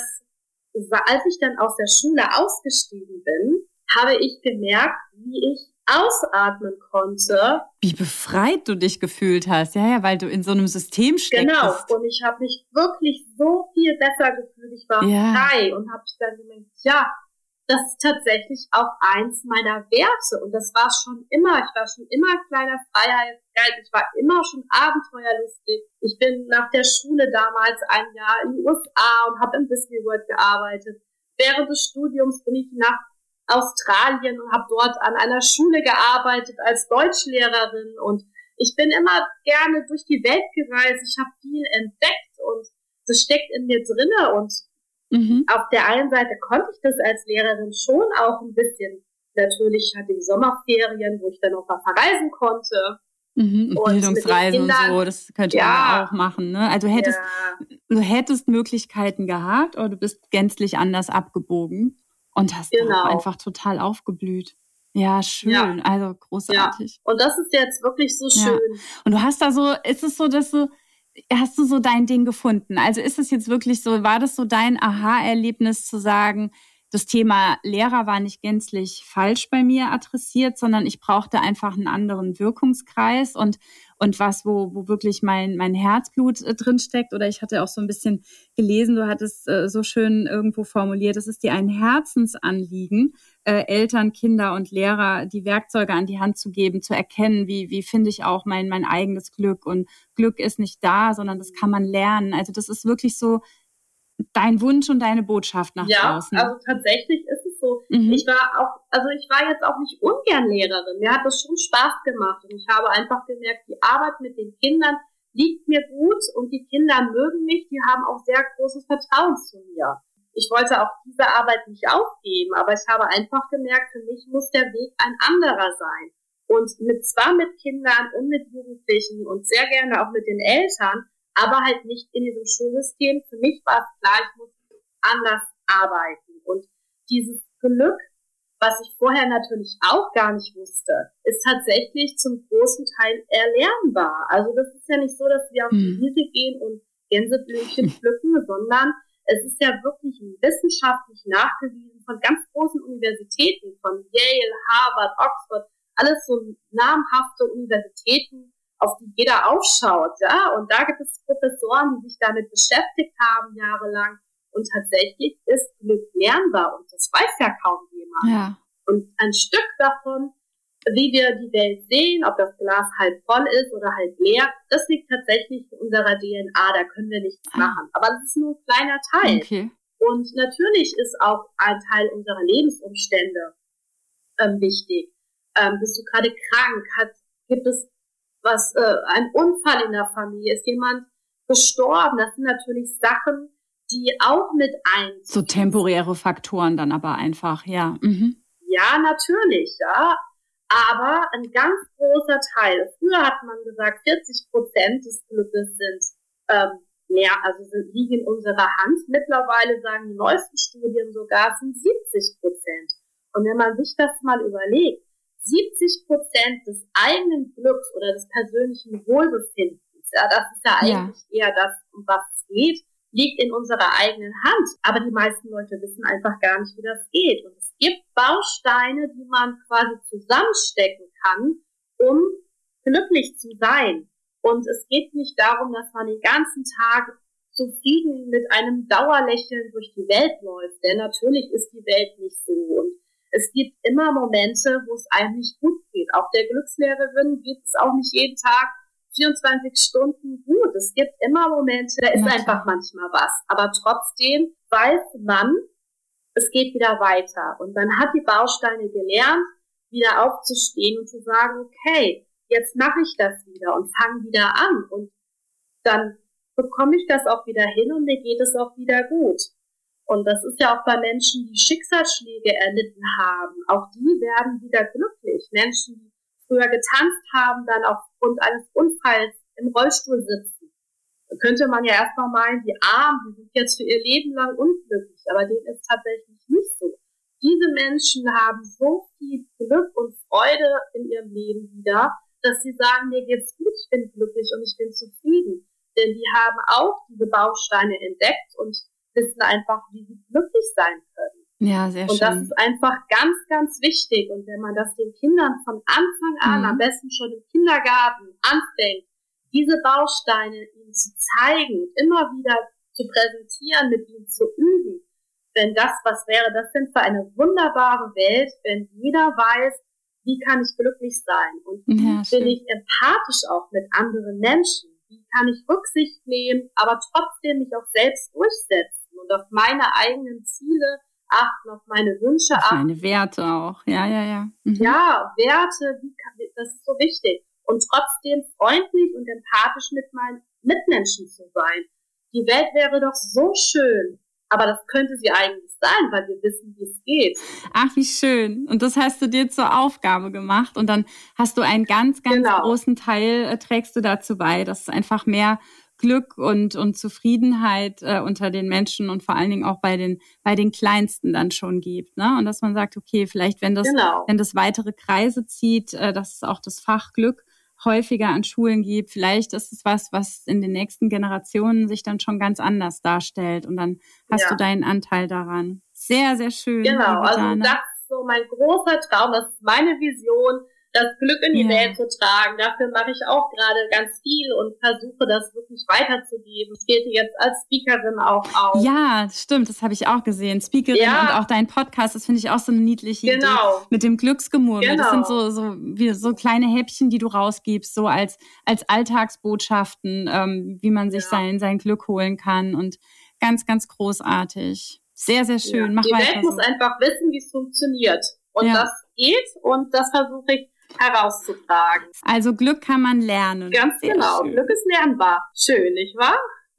als ich dann aus der Schule ausgestiegen bin, habe ich gemerkt, wie ich ausatmen konnte. Wie befreit du dich gefühlt hast. Ja, ja, weil du in so einem System stecktest. Genau. Und ich habe mich wirklich so viel besser gefühlt. Ich war Ja. frei und habe dann gemerkt, ja, das ist tatsächlich auch eins meiner Werte. Und das war schon immer. Ich war schon immer ein kleiner Freiheitsgeist. Ich war immer schon abenteuerlustig. Ich bin nach der Schule damals ein Jahr in die U S A und habe im Disney World gearbeitet. Während des Studiums bin ich nach Australien und habe dort an einer Schule gearbeitet als Deutschlehrerin. Und ich bin immer gerne durch die Welt gereist. Ich habe viel entdeckt und das steckt in mir drinne. Und mhm. auf der einen Seite konnte ich das als Lehrerin schon auch ein bisschen. Natürlich hatte ich Sommerferien, wo ich dann auch mal verreisen konnte. Mhm, und Bildungsreisen und so, das könnte ja. man ja auch machen. Ne? Also hättest, ja. du hättest Möglichkeiten gehabt, aber du bist gänzlich anders abgebogen und hast genau. auch einfach total aufgeblüht. Ja, schön, ja. also großartig. Ja. Und das ist jetzt wirklich so schön. Ja. Und du hast da so, ist es so, dass du, hast du so dein Ding gefunden? Also ist es jetzt wirklich so, war das so dein Aha-Erlebnis zu sagen, das Thema Lehrer war nicht gänzlich falsch bei mir adressiert, sondern ich brauchte einfach einen anderen Wirkungskreis und und was, wo wo wirklich mein mein Herzblut äh, drin steckt. Oder ich hatte auch so ein bisschen gelesen, du hattest äh, so schön irgendwo formuliert, es ist dir ein Herzensanliegen, äh, Eltern, Kinder und Lehrer die Werkzeuge an die Hand zu geben, zu erkennen, wie wie finde ich auch mein mein eigenes Glück. Und Glück ist nicht da, sondern das kann man lernen. Also das ist wirklich so dein Wunsch und deine Botschaft nach ja, draußen. Ja, also tatsächlich ist es so. Mhm. Ich war auch, also ich war jetzt auch nicht ungern Lehrerin. Mir hat das schon Spaß gemacht und ich habe einfach gemerkt, die Arbeit mit den Kindern liegt mir gut und die Kinder mögen mich, die haben auch sehr großes Vertrauen zu mir. Ich wollte auch diese Arbeit nicht aufgeben, aber ich habe einfach gemerkt, für mich muss der Weg ein anderer sein. Und mit zwar mit Kindern und mit Jugendlichen und sehr gerne auch mit den Eltern, aber halt nicht in diesem Schulsystem. Für mich war es klar, ich muss anders arbeiten. Und dieses Glück, was ich vorher natürlich auch gar nicht wusste, ist tatsächlich zum großen Teil erlernbar. Also das ist ja nicht so, dass wir auf die Wiese gehen und Gänseblümchen pflücken, sondern es ist ja wirklich wissenschaftlich nachgewiesen von ganz großen Universitäten, von Yale, Harvard, Oxford, alles so namhafte Universitäten, auf die jeder aufschaut, ja, und da gibt es Professoren, die sich damit beschäftigt haben, jahrelang, und tatsächlich ist Glück lernbar, und das weiß ja kaum jemand. Ja. Und ein Stück davon, wie wir die Welt sehen, ob das Glas halb voll ist oder halb leer, das liegt tatsächlich in unserer D N A, da können wir nichts ah. machen, aber das ist nur ein kleiner Teil. Okay. Und natürlich ist auch ein Teil unserer Lebensumstände ähm, wichtig. Ähm, bist du gerade krank? Hat, gibt es was, äh, ein Unfall in der Familie, ist jemand gestorben, das sind natürlich Sachen, die auch mit ein. So temporäre Faktoren dann aber einfach, ja. Mhm. Ja, natürlich, ja, aber ein ganz großer Teil, früher hat man gesagt, vierzig Prozent des Glückes sind ähm, leer, also sind, liegen in unserer Hand. Mittlerweile sagen die neuesten Studien sogar, es sind siebzig Prozent. Und wenn man sich das mal überlegt, siebzig Prozent des eigenen Glücks oder des persönlichen Wohlbefindens, ja, das ist ja eigentlich ja. eher das, um was es geht, liegt in unserer eigenen Hand. Aber die meisten Leute wissen einfach gar nicht, wie das geht. Und es gibt Bausteine, die man quasi zusammenstecken kann, um glücklich zu sein. Und es geht nicht darum, dass man den ganzen Tag zufrieden mit einem Dauerlächeln durch die Welt läuft, denn natürlich ist die Welt nicht so. Und es gibt immer Momente, wo es einem nicht gut geht. Auch der Glückslehrerin geht es auch nicht jeden Tag vierundzwanzig Stunden gut. Es gibt immer Momente, da ist ja. einfach manchmal was. Aber trotzdem weiß man, es geht wieder weiter. Und man hat die Bausteine gelernt, wieder aufzustehen und zu sagen, okay, jetzt mache ich das wieder und fange wieder an. Und dann bekomme ich das auch wieder hin und mir geht es auch wieder gut. Und das ist ja auch bei Menschen, die Schicksalsschläge erlitten haben. Auch die werden wieder glücklich. Menschen, die früher getanzt haben, dann aufgrund eines Unfalls im Rollstuhl sitzen. Da könnte man ja erstmal meinen, die Armen, die sind jetzt für ihr Leben lang unglücklich. Aber dem ist tatsächlich nicht so. Diese Menschen haben so viel Glück und Freude in ihrem Leben wieder, dass sie sagen, mir geht's gut, ich bin glücklich und ich bin zufrieden. Denn die haben auch diese Bausteine entdeckt und wissen einfach, wie sie glücklich sein können. Ja, sehr und schön. Und das ist einfach ganz, ganz wichtig. Und wenn man das den Kindern von Anfang an, mhm. am besten schon im Kindergarten, anfängt, diese Bausteine ihnen zu zeigen, immer wieder zu präsentieren, mit ihnen zu üben, wenn das was wäre, das denn für eine wunderbare Welt, wenn jeder weiß, wie kann ich glücklich sein und wie ja, bin ich empathisch auch mit anderen Menschen, wie kann ich Rücksicht nehmen, aber trotzdem mich auch selbst durchsetzen und auf meine eigenen Ziele achten, auf meine Wünsche auf achten. meine Werte auch, ja, ja, ja. Mhm. Ja, Werte, wie kann, das ist so wichtig. Und trotzdem freundlich und empathisch mit meinen Mitmenschen zu sein. Die Welt wäre doch so schön, aber das könnte sie eigentlich sein, weil wir wissen, wie es geht. Ach, wie schön. Und das hast du dir zur Aufgabe gemacht und dann hast du einen ganz, ganz genau. großen Teil, äh, trägst du dazu bei, dass es einfach mehr Glück und, und Zufriedenheit äh, unter den Menschen und vor allen Dingen auch bei den, bei den Kleinsten dann schon gibt, ne? Und dass man sagt, okay, vielleicht wenn das, genau. wenn das weitere Kreise zieht, äh, dass es auch das Fach Glück häufiger an Schulen gibt. Vielleicht ist es was, was in den nächsten Generationen sich dann schon ganz anders darstellt und dann hast ja. du deinen Anteil daran. Sehr, sehr schön. Genau, also das ist so mein großer Traum, das ist meine Vision, das Glück in die ja. Welt zu tragen. Dafür mache ich auch gerade ganz viel und versuche das wirklich weiterzugeben. Ich trete jetzt als Speakerin auch auf. Ja, stimmt, das habe ich auch gesehen. Speakerin ja. und auch dein Podcast, das finde ich auch so eine niedliche genau. Idee. Mit dem Glücksgemurmel. Genau. Das sind so so wie so kleine Häppchen, die du rausgibst, so als als Alltagsbotschaften, ähm, wie man sich ja. sein sein Glück holen kann und ganz, ganz großartig. Sehr, sehr schön. Ja. Mach die weiter Welt so. muss einfach wissen, wie es funktioniert. Und ja. das geht und das versuche ich herauszutragen. Also Glück kann man lernen. Ganz Sehr genau. Schön. Glück ist lernbar. Schön, nicht wahr?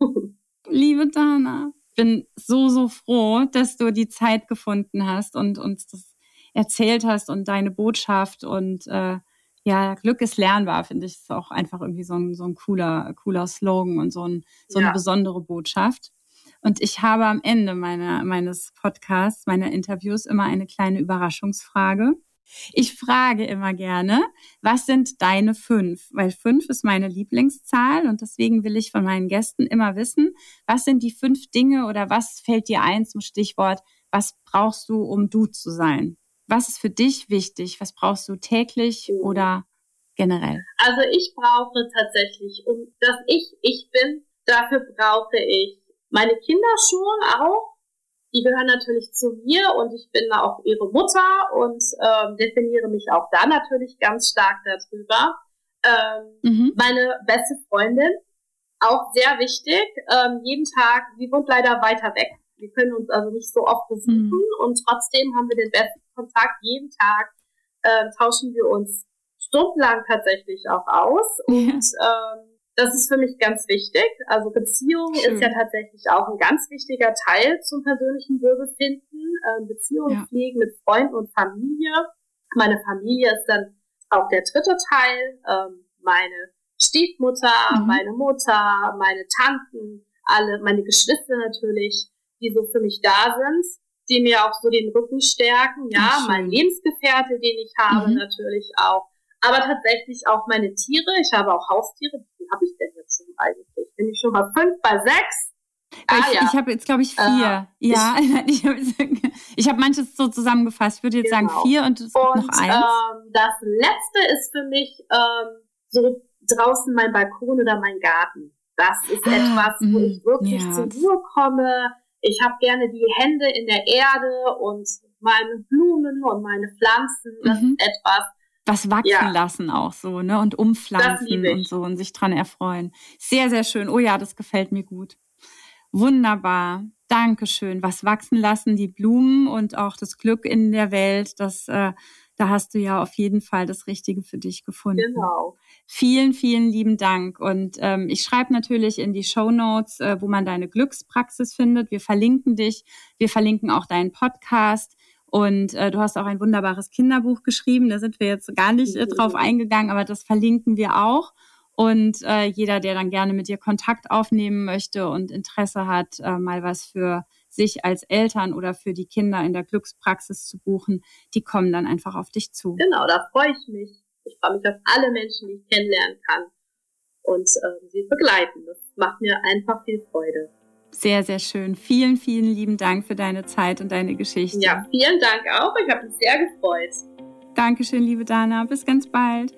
Liebe Dana, ich bin so, so froh, dass du die Zeit gefunden hast und uns das erzählt hast und deine Botschaft und äh, ja, Glück ist lernbar, finde ich, ist auch einfach irgendwie so ein, so ein cooler, cooler Slogan und so, ein, so eine ja. besondere Botschaft. Und ich habe am Ende meiner, meines Podcasts, meiner Interviews immer eine kleine Überraschungsfrage. Ich frage immer gerne, was sind deine fünf? Weil fünf ist meine Lieblingszahl und deswegen will ich von meinen Gästen immer wissen, was sind die fünf Dinge oder was fällt dir ein zum Stichwort, was brauchst du, um du zu sein? Was ist für dich wichtig? Was brauchst du täglich mhm. oder generell? Also ich brauche tatsächlich, um dass ich ich bin, dafür brauche ich meine Kinder schon auch. Die gehören natürlich zu mir und ich bin auch ihre Mutter und ähm, definiere mich auch da natürlich ganz stark darüber. Ähm, mhm. Meine beste Freundin, auch sehr wichtig, ähm, jeden Tag, sie wohnt leider weiter weg. Wir können uns also nicht so oft besuchen mhm. und trotzdem haben wir den besten Kontakt. Jeden Tag äh, tauschen wir uns stundenlang tatsächlich auch aus und ja. ähm, das ist für mich ganz wichtig. Also Beziehung Schön. Ist ja tatsächlich auch ein ganz wichtiger Teil zum persönlichen Wohlbefinden. Ähm, Beziehungen ja. pflegen mit Freunden und Familie. Meine Familie ist dann auch der dritte Teil. Ähm, meine Stiefmutter, mhm. meine Mutter, meine Tanten, alle, meine Geschwister natürlich, die so für mich da sind, die mir auch so den Rücken stärken. Ja, Ach, mein Lebensgefährte, den ich habe, mhm. natürlich auch. Aber tatsächlich auch meine Tiere. Ich habe auch Haustiere. Wie habe ich denn jetzt schon eigentlich? Bin ich schon mal fünf bei sechs? Ah, ich ja. ich habe jetzt, glaube ich, vier. Äh, ja, ich, ich habe ich hab manches so zusammengefasst. Ich würde jetzt genau. sagen vier und es gibt noch eins. Ähm, das letzte ist für mich ähm, so draußen mein Balkon oder mein Garten. Das ist ah, etwas, wo mh, ich wirklich ja. zur Ruhe komme. Ich habe gerne die Hände in der Erde und meine Blumen und meine Pflanzen. Das mhm. ist etwas, was wachsen ja. lassen auch so, ne? Und umpflanzen und so und sich dran erfreuen. Sehr, sehr schön. Oh ja, das gefällt mir gut. Wunderbar. Dankeschön. Was wachsen lassen, die Blumen und auch das Glück in der Welt, das, äh, da hast du ja auf jeden Fall das Richtige für dich gefunden. Genau. Vielen, vielen lieben Dank. Und ähm, ich schreibe natürlich in die Shownotes, äh, wo man deine Glückspraxis findet. Wir verlinken dich. Wir verlinken auch deinen Podcast. Und äh, du hast auch ein wunderbares Kinderbuch geschrieben. Da sind wir jetzt gar nicht äh, drauf eingegangen, aber das verlinken wir auch. Und äh, jeder, der dann gerne mit dir Kontakt aufnehmen möchte und Interesse hat, äh, mal was für sich als Eltern oder für die Kinder in der Glückspraxis zu buchen, die kommen dann einfach auf dich zu. Genau, da freue ich mich. Ich freue mich auf alle Menschen, die ich kennenlernen kann und äh, sie begleiten. Das macht mir einfach viel Freude. Sehr, sehr schön. Vielen, vielen lieben Dank für deine Zeit und deine Geschichte. Ja, vielen Dank auch. Ich habe mich sehr gefreut. Dankeschön, liebe Dana. Bis ganz bald.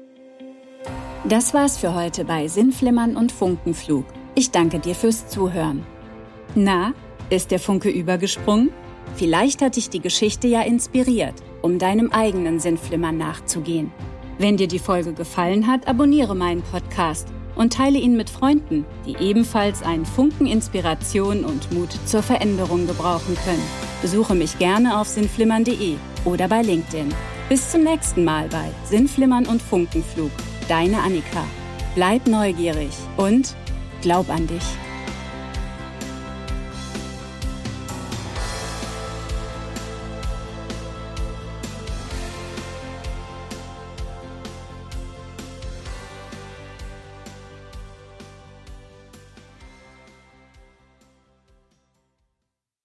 Das war's für heute bei Sinnflimmern und Funkenflug. Ich danke dir fürs Zuhören. Na, Ist der Funke übergesprungen? Vielleicht hat dich die Geschichte ja inspiriert, um deinem eigenen Sinnflimmern nachzugehen. Wenn dir die Folge gefallen hat, abonniere meinen Podcast und teile ihn mit Freunden, die ebenfalls einen Funken Inspiration und Mut zur Veränderung gebrauchen können. Besuche mich gerne auf sinnflimmern punkt de oder bei LinkedIn. Bis zum nächsten Mal bei Sinnflimmern und Funkenflug. Deine Annika. Bleib neugierig und glaub an dich.